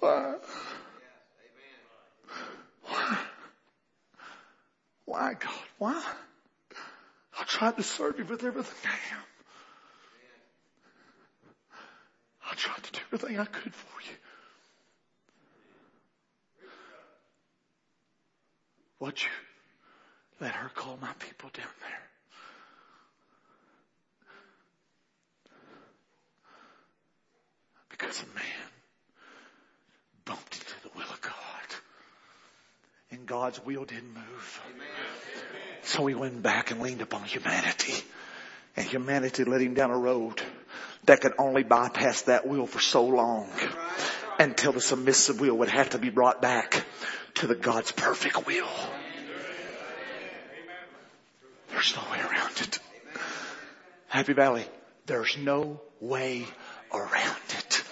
Why? Why, God? Why? I tried to serve you with everything I am. I tried to do everything I could for you. Would you let her call my people down there? Because a man bumped into the will of God. And God's will didn't move. So he went back and leaned upon humanity. And humanity led him down a road that could only bypass that will for so long until the submissive will would have to be brought back to the God's perfect will. There's no way around it. Happy Valley, there's no way around it.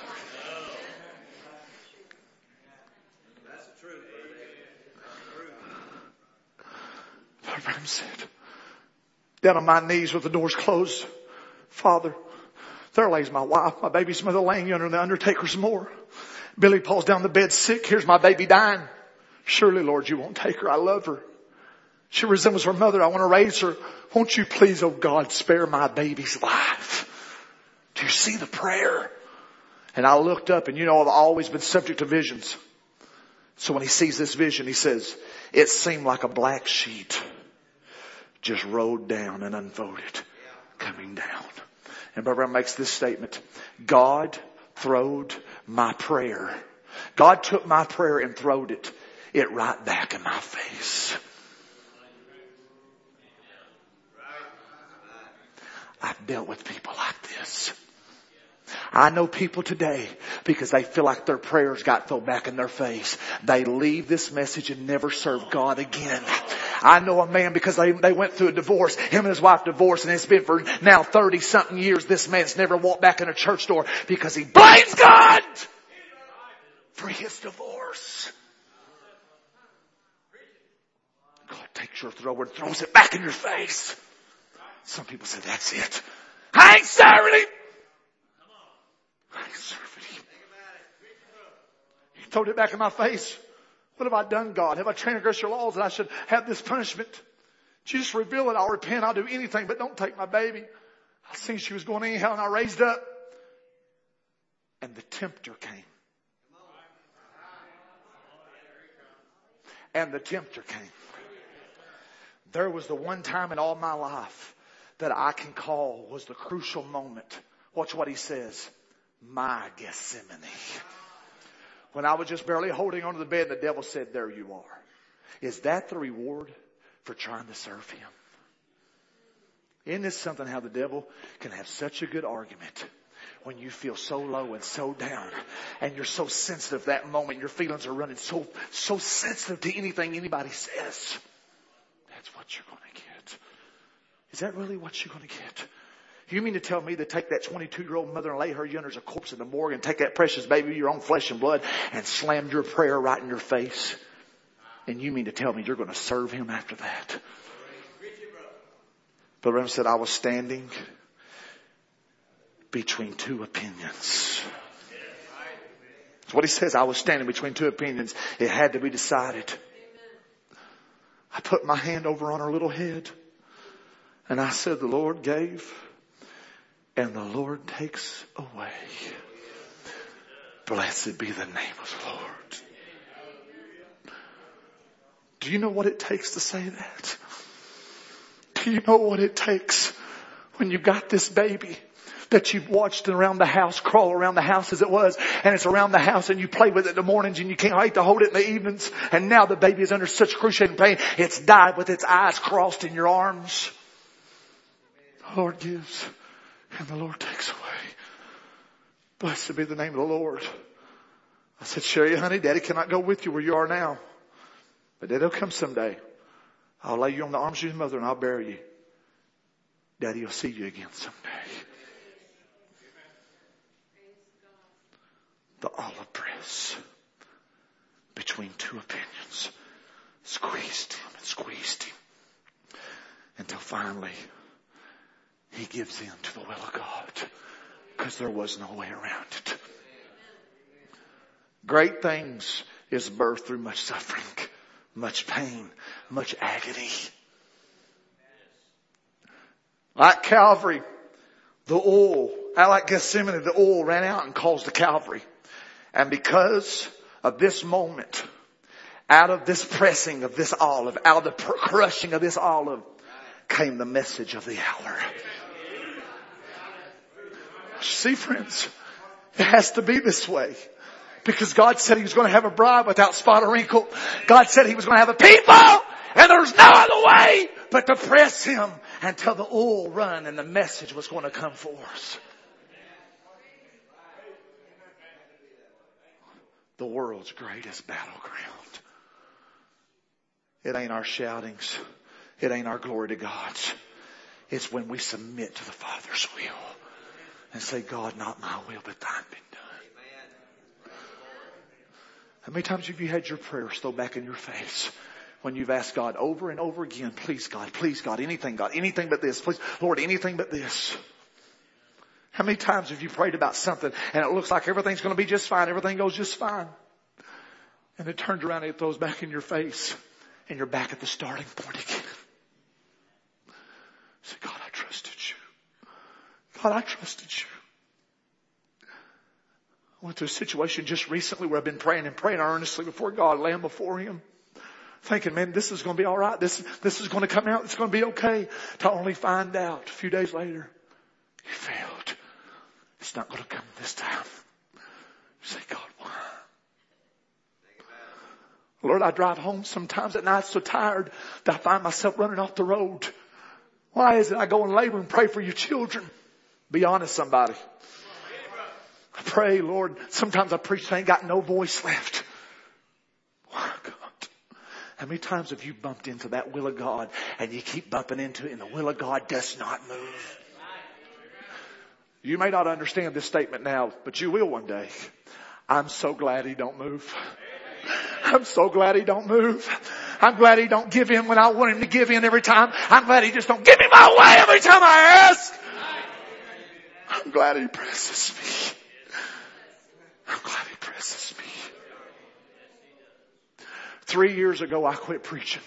Abraham said, down on my knees with the doors closed, Father, there lays my wife, my baby's mother laying under the undertaker's moor. Billy Paul's down the bed sick. Here's my baby dying. Surely, Lord, you won't take her. I love her. She resembles her mother. I want to raise her. Won't you please, oh God, spare my baby's life? Do you see the prayer? And I looked up, and I've always been subject to visions. So when he sees this vision, he says, it seemed like a black sheet just rolled down and unfolded, coming down. And Brother Brown makes this statement. God throwed my prayer. God took my prayer and throwed it right back in my face. I've dealt with people like this. I know people today, because they feel like their prayers got thrown back in their face, they leave this message and never serve God again. I know a man, because they went through a divorce, him and his wife divorced, and it's been for now 30 something years. This man's never walked back in a church door because he blames God for his divorce. God takes your thrower and throws it back in your face. Some people say, that's it. I ain't serving him. I ain't serving him. He threw it back in my face. What have I done, God? Have I transgressed your laws that I should have this punishment? Jesus, reveal it. I'll repent. I'll do anything, but don't take my baby. I seen she was going anyhow, and I raised up. And the tempter came. And the tempter came. There was the one time in all my life that I can call was the crucial moment. Watch what he says. My Gethsemane. When I was just barely holding onto the bed, the devil said, there you are. Is that the reward for trying to serve him? Isn't this something how the devil can have such a good argument when you feel so low and so down and you're so sensitive that moment, your feelings are running so sensitive to anything anybody says. That's what you're going to get. Is that really what you're going to get? You mean to tell me to take that 22-year-old mother and lay her yonder as a corpse in the morgue and take that precious baby, your own flesh and blood, and slam your prayer right in your face? And you mean to tell me you're going to serve him after that? Brother Branham said, I was standing between two opinions. That's what he says. I was standing between two opinions. It had to be decided. I put my hand over on her little head and I said, the Lord gave and the Lord takes away. Blessed be the name of the Lord. Do you know what it takes to say that? Do you know what it takes when you got this baby that you've watched around the house, crawl around the house as it was, and it's around the house and you play with it in the mornings and you can't wait to hold it in the evenings, and now the baby is under such excruciating pain, it's died with its eyes crossed in your arms. The Lord gives and the Lord takes away. Blessed be the name of the Lord. I said, Sherry, honey, Daddy cannot go with you where you are now, but Daddy will come someday. I'll lay you on the arms of your mother and I'll bury you. Daddy will see you again someday. The olive press between two opinions squeezed him and squeezed him until finally he gives in to the will of God, because there was no way around it. Great things is birthed through much suffering, much pain, much agony. Like Calvary, the oil, like Gethsemane, the oil ran out and caused the Calvary. And because of this moment, out of this pressing of this olive, out of the crushing of this olive, came the message of the hour. See, friends, it has to be this way. Because God said He was going to have a bride without spot or wrinkle. God said He was going to have a people. And there's no other way but to press Him until the oil run and the message was going to come forth. The world's greatest battleground. It ain't our shoutings. It ain't our glory to God. It's when we submit to the Father's will and say, God, not my will, but thine be done. How many times have you had your prayers thrown back in your face when you've asked God over and over again, please God, anything but this, please, Lord, anything but this. How many times have you prayed about something and it looks like everything's going to be just fine, everything goes just fine, and it turns around and it throws back in your face and you're back at the starting point again. Say, God, I trusted you. God, I trusted you. I went through a situation just recently where I've been praying earnestly before God, laying before Him, thinking, man, this is going to be all right. This is going to come out. It's going to be okay. To only find out a few days later, He failed. It's not going to come this time. You say, God, why? Lord, I drive home sometimes at night so tired that I find myself running off the road. Why is it I go in labor and pray for your children? Be honest, somebody. I pray, Lord. Sometimes I preach and I ain't got no voice left. Why, God? How many times have you bumped into that will of God and you keep bumping into it and the will of God does not move? You may not understand this statement now, but you will one day. I'm so glad He don't move. I'm so glad He don't move. I'm glad He don't give in when I want Him to give in every time. I'm glad He just don't give me my way every time I ask. I'm glad He presses me. I'm glad He presses me. 3 years ago, I quit preaching.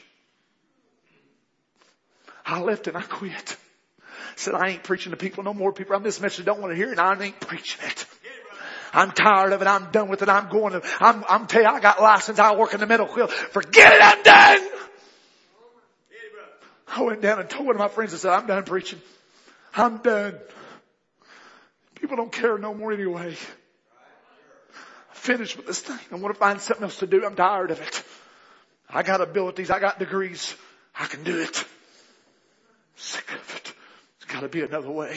I left and I quit. Said, I ain't preaching to people no more. People on this message don't want to hear it, and I ain't preaching it. I'm tired of it. I'm done with it. I'm telling you, I got license. I work in the medical field. Forget it. I'm done. I went down and told one of my friends, I said, I'm done preaching. I'm done. People don't care no more anyway. I'm finished with this thing. I want to find something else to do. I'm tired of it. I got abilities. I got degrees. I can do it. I'm sick of it. There's got to be another way.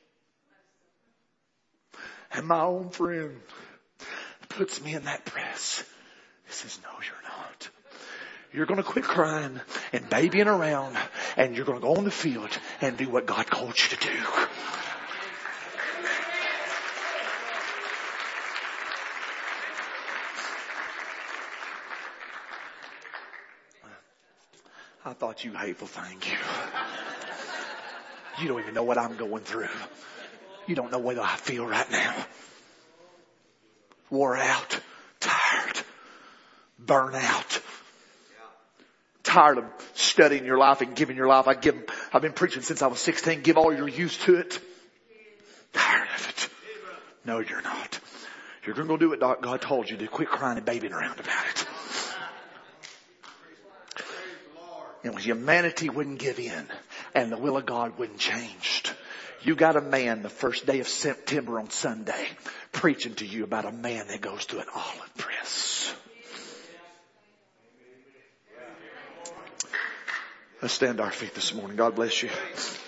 And my own friend puts me in that press. He says, no, you're not. You're going to quit crying and babying around, and you're going to go on the field and do what God called you to do. I thought you hateful thing, you. You don't even know what I'm going through. You don't know what I feel right now. Wore out, tired, burnt out. Tired of studying your life and giving your life. I've been preaching since I was 16. Give all your use to it. Tired of it. No, you're not. You're going to go do what God told you to. Quit crying and babying around about it. And humanity wouldn't give in, and the will of God wouldn't change. You got a man the first day of September on Sunday preaching to you about a man that goes through an olive press. Let's stand to our feet this morning. God bless you.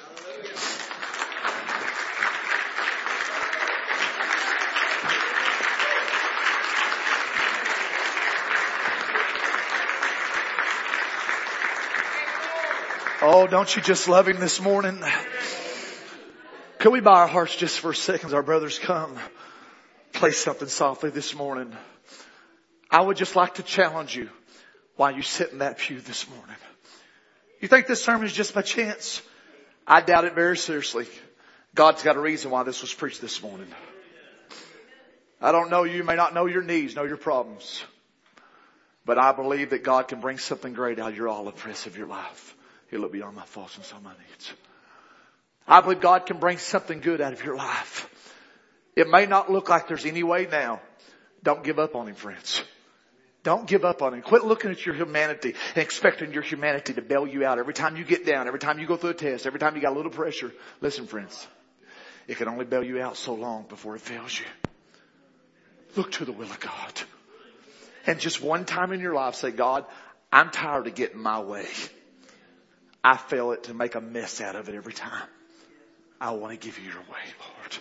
Oh, don't you just love Him this morning? Could we bow our hearts just for a second as our brothers come? Play something softly this morning. I would just like to challenge you while you sit in that pew this morning. You think this sermon is just by chance? I doubt it very seriously. God's got a reason why this was preached this morning. I don't know you. You may not know your needs, know your problems. But I believe that God can bring something great out of your olive press of your life. He'll look beyond my faults and some of my needs. I believe God can bring something good out of your life. It may not look like there's any way now. Don't give up on Him, friends. Don't give up on Him. Quit looking at your humanity and expecting your humanity to bail you out every time you get down, every time you go through a test, every time you got a little pressure. Listen, friends, it can only bail you out so long before it fails you. Look to the will of God. And just one time in your life say, God, I'm tired of getting my way. I fail it to make a mess out of it every time. I want to give you your way, Lord.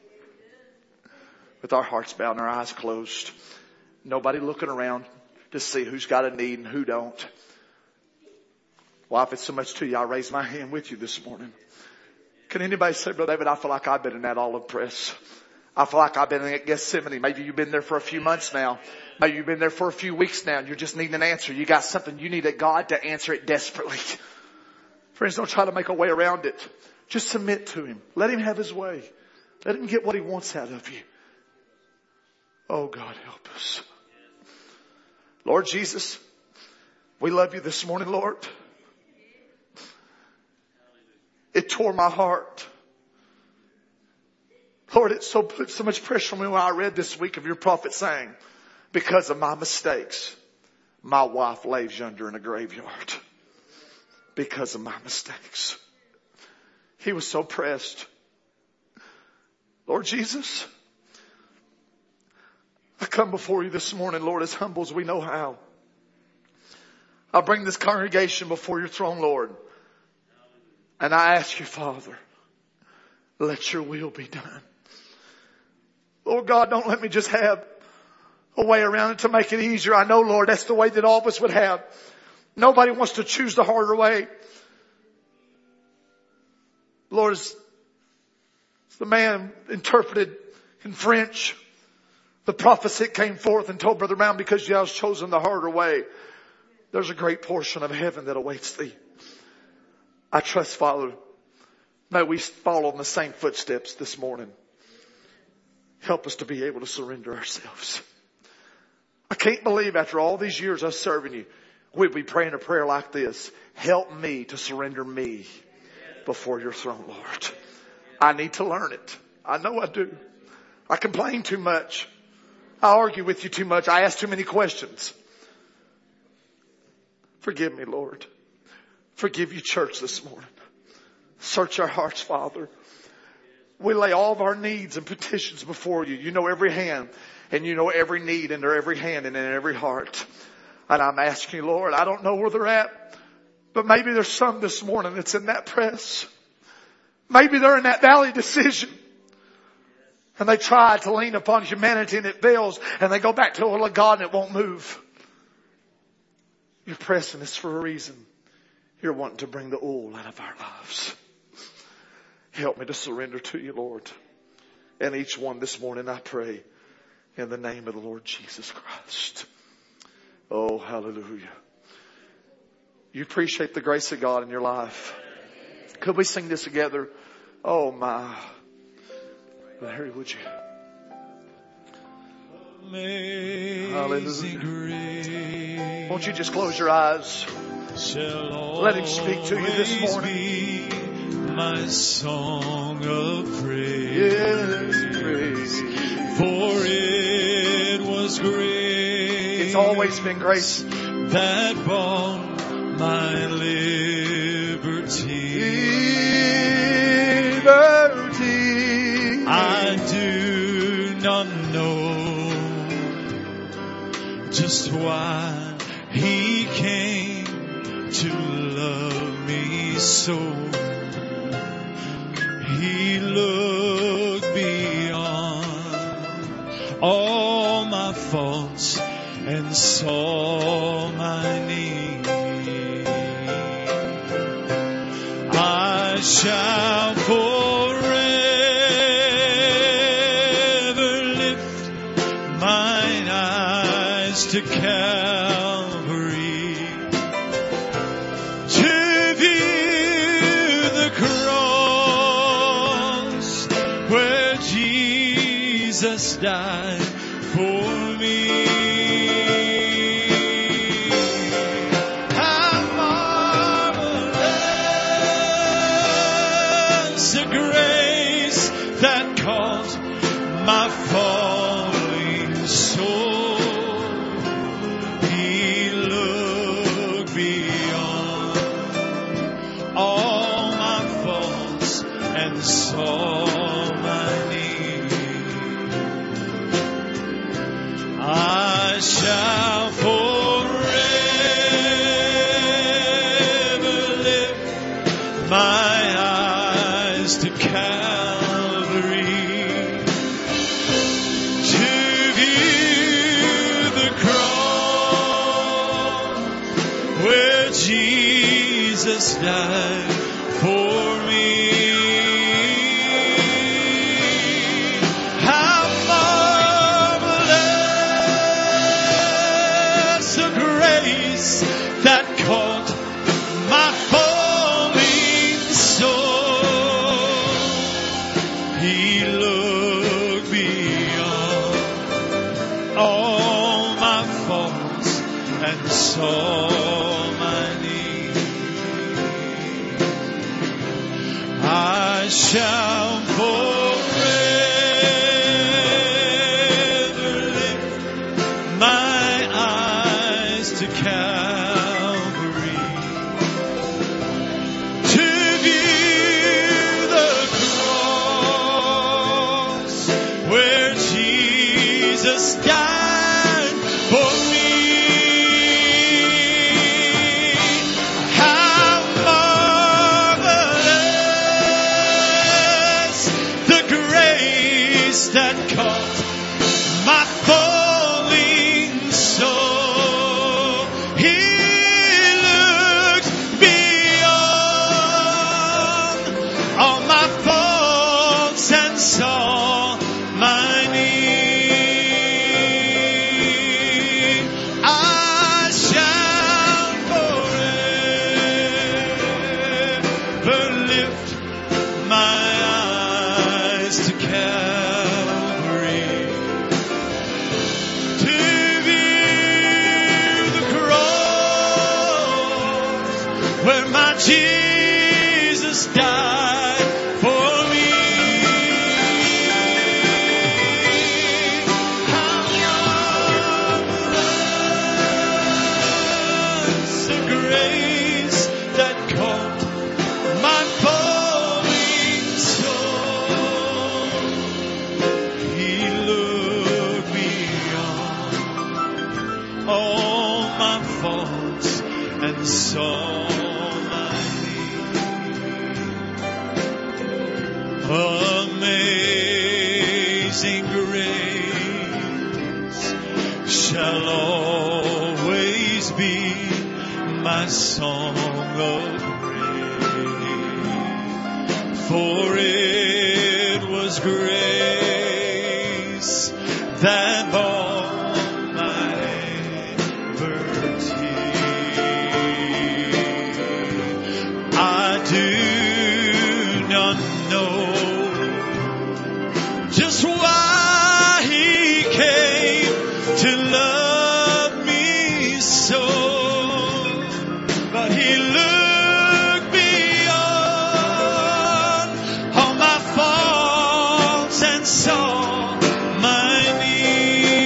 With our hearts bowed and our eyes closed. Nobody looking around to see who's got a need and who don't. Well, if it's so much to you, I'll raise my hand with you this morning. Can anybody say, Brother David, I feel like I've been in that olive press. I feel like I've been in Gethsemane. Maybe you've been there for a few months now. Maybe you've been there for a few weeks now and you're just needing an answer. You got something you need God to answer it desperately. Friends, don't try to make a way around it. Just submit to Him. Let Him have His way. Let Him get what He wants out of you. Oh God, help us. Lord Jesus, we love you this morning, Lord. It tore my heart. Lord, it put so much pressure on me when I read this week of your prophet saying, because of my mistakes, my wife lays yonder in a graveyard. Because of my mistakes. He was so pressed. Lord Jesus, I come before you this morning, Lord, as humble as we know how. I bring this congregation before your throne, Lord. And I ask you, Father, let your will be done. Lord God, don't let me just have a way around it to make it easier. I know, Lord, that's the way that all of us would have. Nobody wants to choose the harder way. Lord, as the man interpreted in French the prophecy came forth and told Brother Brown, because you have chosen the harder way, there's a great portion of heaven that awaits thee. I trust, Father, may we follow in the same footsteps this morning. Help us to be able to surrender ourselves. I can't believe after all these years of serving you, we'd be praying a prayer like this. Help me to surrender me before your throne, Lord. I need to learn it. I know I do. I complain too much. I argue with you too much. I ask too many questions. Forgive me, Lord. Forgive you, church, this morning. Search our hearts, Father. We lay all of our needs and petitions before you. You know every hand, and you know every need under every hand and in every heart. And I'm asking you, Lord, I don't know where they're at, but maybe there's some this morning that's in that press. Maybe they're in that valley decision. And they try to lean upon humanity and it fails. And they go back to the will of God and it won't move. You're pressing this for a reason. You're wanting to bring the oil out of our lives. Help me to surrender to you, Lord. And each one this morning I pray in the name of the Lord Jesus Christ. Oh, hallelujah. You appreciate the grace of God in your life. Could we sing this together? Oh my. Larry, would you? Amazing grace. Won't you just close your eyes? Let Him speak to you this morning. My song of praise. Yes, praise. For it was grace. It's always been grace that bought my liberty. I do not know just why He came to love me so. He looked beyond all my faults and saw my need. I shall forever lift mine eyes to Calvary to view the cross where Jesus died for me. How marvelous the grace that caught my falling soul. He looked beyond all my faults and saw my need. I shall forever lift my eyes to Calvary to view the cross where Jesus died for me. How marvelous the grace that caught my falling soul. He looked beyond all my faults and saw my need. I shall forever lift my eyes to Calvary to view the cross where Jesus died for me. How marvelous the grace that caught my falling soul. He looked beyond all my faults and saw my need. I shall forever lift my eyes to Calvary to view the cross where my Jesus died for me. How marvelous the grace that caught my falling soul. He looked beyond all my faults and saw my need. Amazing grace shall always be my song of praise, for it was grace that bought my liberty. I do not know just why He came to love me so, but He looked beyond all my faults and saw my need.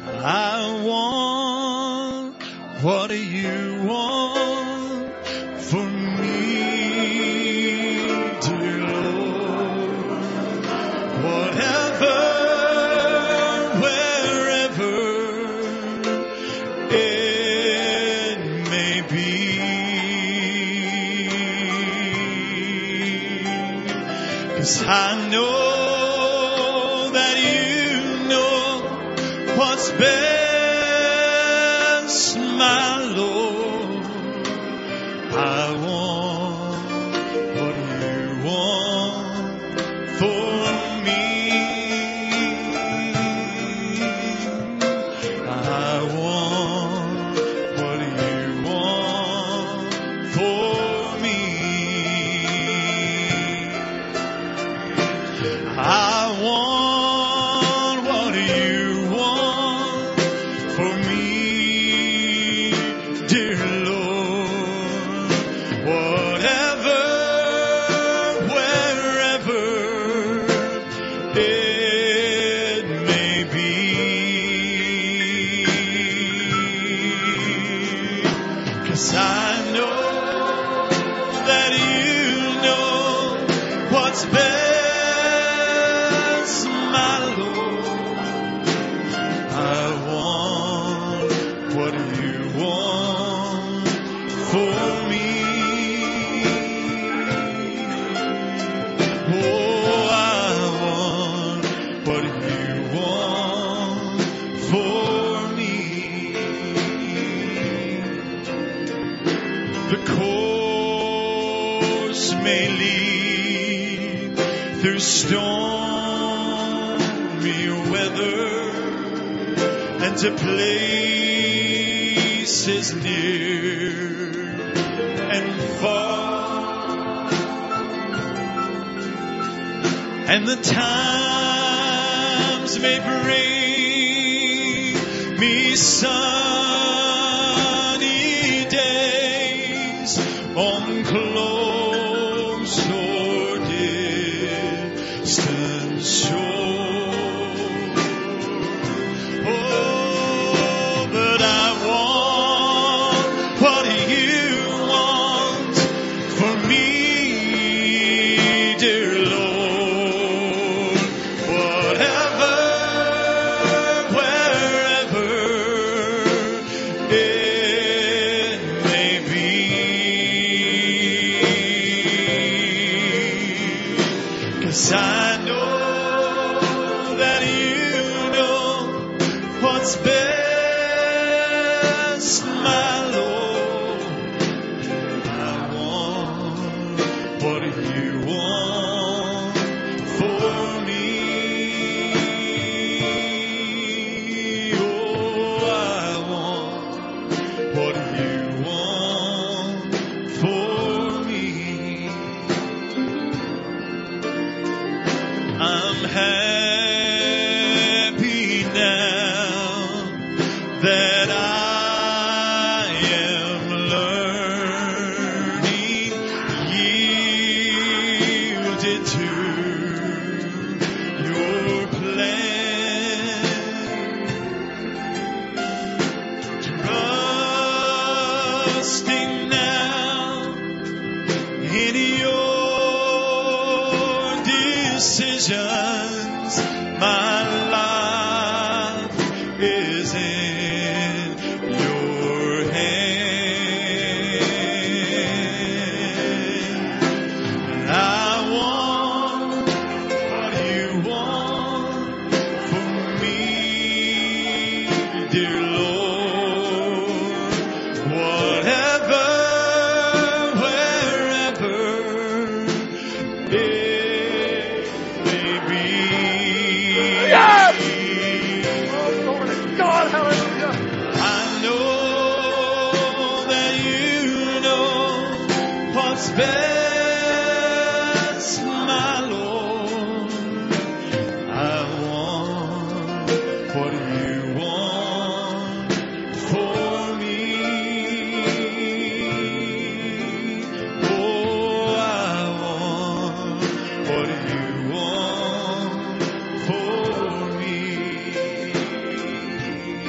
I want what you want for me, dear Lord. Whatever, wherever it may be, 'cause I know that you know what's best, my Lord. I want what you want for me. I want what you want for me. I want what you want for me, dear Lord. Whatever, wherever it may be, 'cause I know that you know what's best, my Lord. I want what you want for me. Oh, I want what you want for me. The course may lead through stormy weather and to places near and far, and the times may bring me sunny days on close or distant shore. Oh, but I want what you want for me, dear Lord. Whatever, wherever it may be, 'cause I know that you know what's best, my Lord. I want what you want for me. Oh, I want what you want for me. I'm happy now that I am learning, yielded to your plan, trusting now in your decisions. My life is in your hand. And I want what you want for me, dear Lord. Whatever, wherever it may be. Yes! Oh, glory to God. Hallelujah. I know that you know what's best, my Lord. I want what you want for me. Oh, I want what you want for me.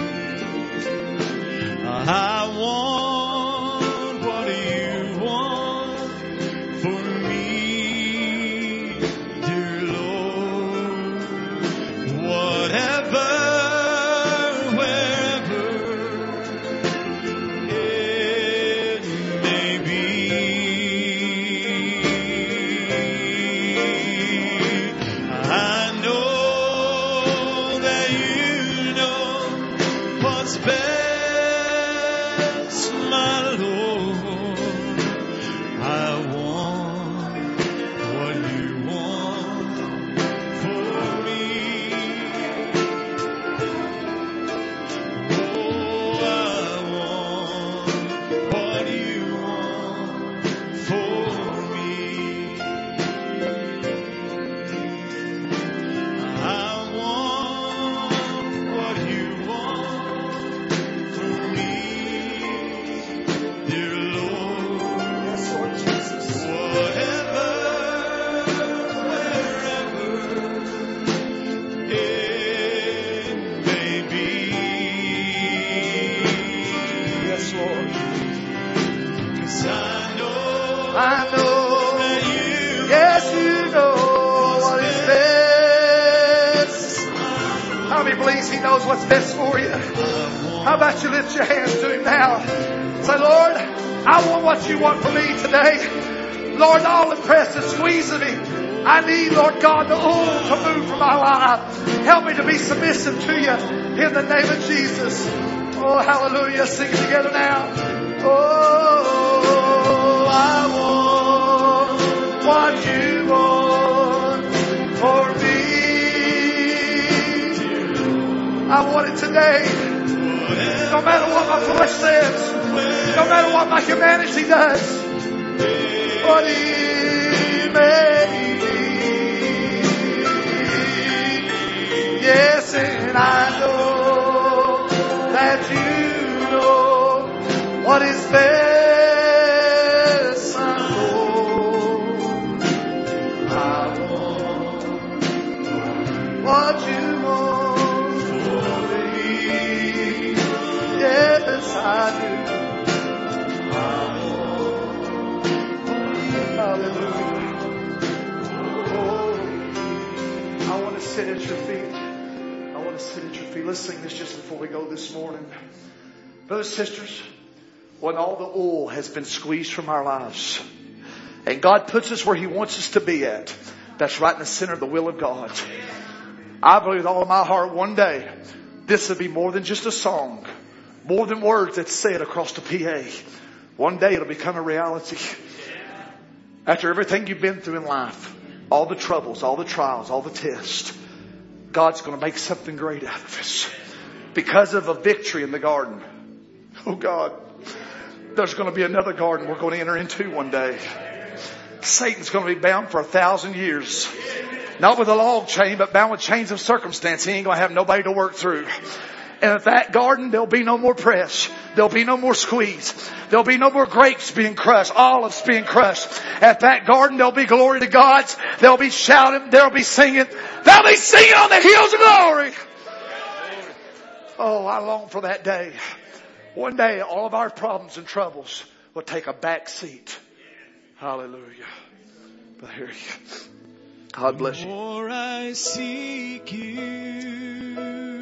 How many believes He knows what's best for you? How about you lift your hands to Him now? Say, Lord, I want what you want for me today. Lord, all the press is squeezing me. I need, Lord God, the oil to move from my life. Help me to be submissive to you in the name of Jesus. Oh, hallelujah. Sing it together now. Oh, I want what you want for me. I want it today. No matter what my flesh says. No matter what my humanity does. What He may be. Yes, and I know that you know what is best. I know I want what you want for me. Yes, I do. Hallelujah. Oh, I want to sit at your feet. I want to sit at your feet. Let's sing this just before we go this morning. Brothers and sisters, when all the oil has been squeezed from our lives and God puts us where He wants us to be at, that's right in the center of the will of God. I believe with all of my heart one day this will be more than just a song, more than words that's said across the PA. One day it'll become a reality. After everything you've been through in life, all the troubles, all the trials, all the tests, God's going to make something great out of us. Because of a victory in the garden. Oh God, there's going to be another garden we're going to enter into one day. Satan's going to be bound for 1,000 years. Not with a log chain, but bound with chains of circumstance. He ain't going to have nobody to work through. And at that garden, there'll be no more press. There'll be no more squeeze. There'll be no more grapes being crushed, olives being crushed. At that garden, there'll be glory to God. There'll be shouting. There'll be singing. They'll be singing on the hills of glory. Oh, I long for that day. One day, all of our problems and troubles will take a back seat. Hallelujah. But here you go. God bless you. The more I seek you,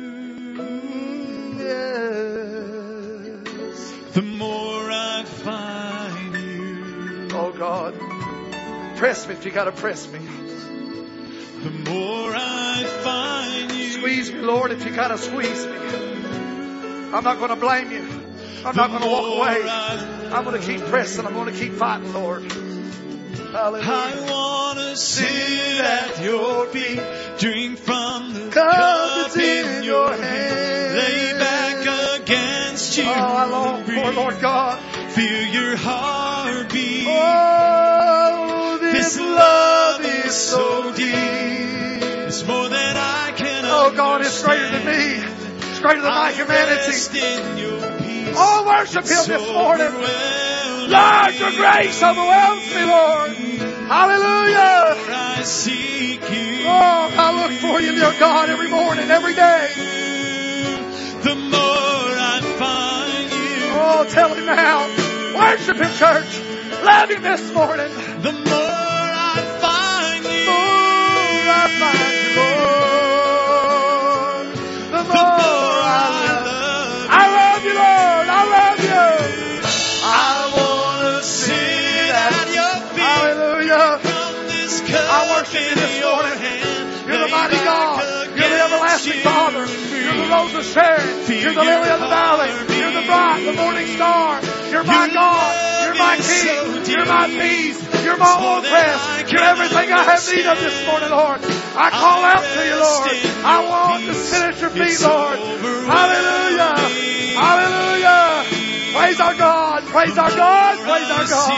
Yes. the more I find you. Oh God. Press me if you got to press me. The more I find you. Squeeze me, Lord, if you got to squeeze me. I'm not going to blame you. I'm not going to walk away. I'm going to keep pressing. I'm going to keep fighting, Lord. Hallelujah. I want to sit at your feet, drink from the Cup cup that's in your hand. lay back against you. Oh, I long for, Lord God. Feel your heartbeat. Oh, this love is so deep. It's more than I can Oh God, it's greater than me. It's greater than my humanity. Oh, worship Him this morning. Lord, your grace overwhelms me, Lord. Hallelujah. I seek you. Oh, I look for you, dear God, every morning, every day. The more I find you. Oh, tell Him now. Worship Him, church. Love Him this morning. The more I find you. The more I find you, Lord. The more I love. I love you, Lord. I love you. I want to sit at your feet. Hallelujah. From this cup I worship you this morning. You're the mighty God. You're the everlasting Father. You're the Rose of Sharon. You're the Lily of the Valley. You're the bright, the morning star. You're my God. You're my King. You're my peace. You're my oil press. You're everything I have need of this morning, Lord. I call out to you, Lord. I want to sit at your feet, Lord. Hallelujah. Hallelujah. Praise our God. Praise our God. Praise our God.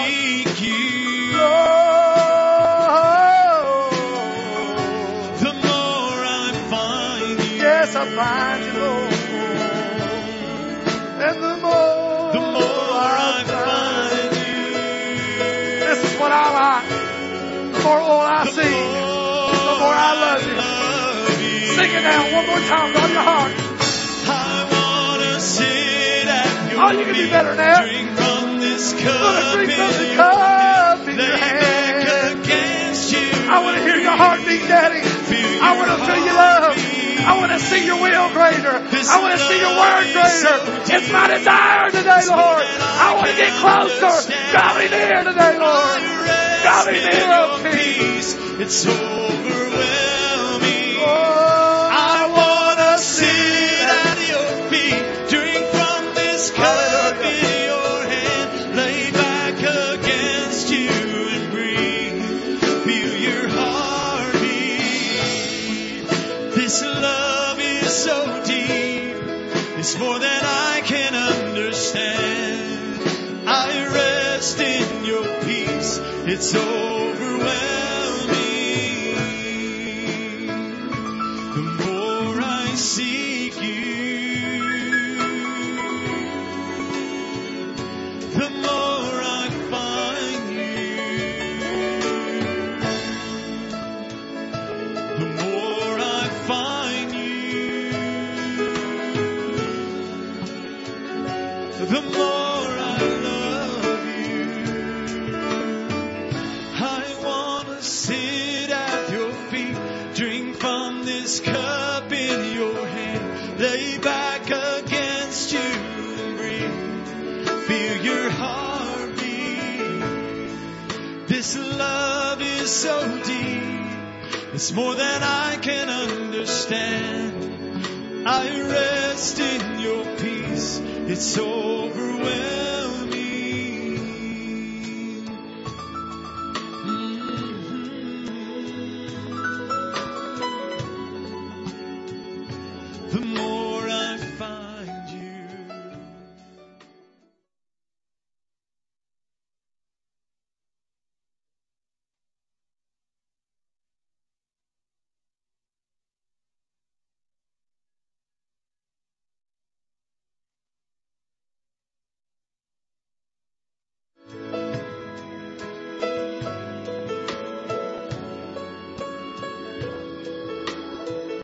The more I find you. Yes, I find you, Lord. And the more I find you. This is what I like. The more oil I see, the more I love you. Sing it now one more time from your heart. I want to sit at your Oh, you can do better now. drink from this cup. Drink from the cup in your hand. Against you. I want to hear your heartbeat, Daddy. I want to feel your love. I I want to see your will greater. I want to see your word greater. It's my desire today, Lord. I want to get closer. Draw me near today, Lord. Draw me near, oh peace. It's overwhelming. I want to sit at your feet, drink from this cup in your hand, lay back against you and breathe. Feel your heartbeat. This love is so deep. It's more than I can understand. I rest in your peace. It's overwhelming. The more I seek you, the more I find you. The more I find you, the more I love you. I want to sit at your feet, drink from this cup in your hand, lay back against you and breathe. Feel your heartbeat. This love is so deep. It's more than I can understand. I rest in your peace. It's overwhelming. The more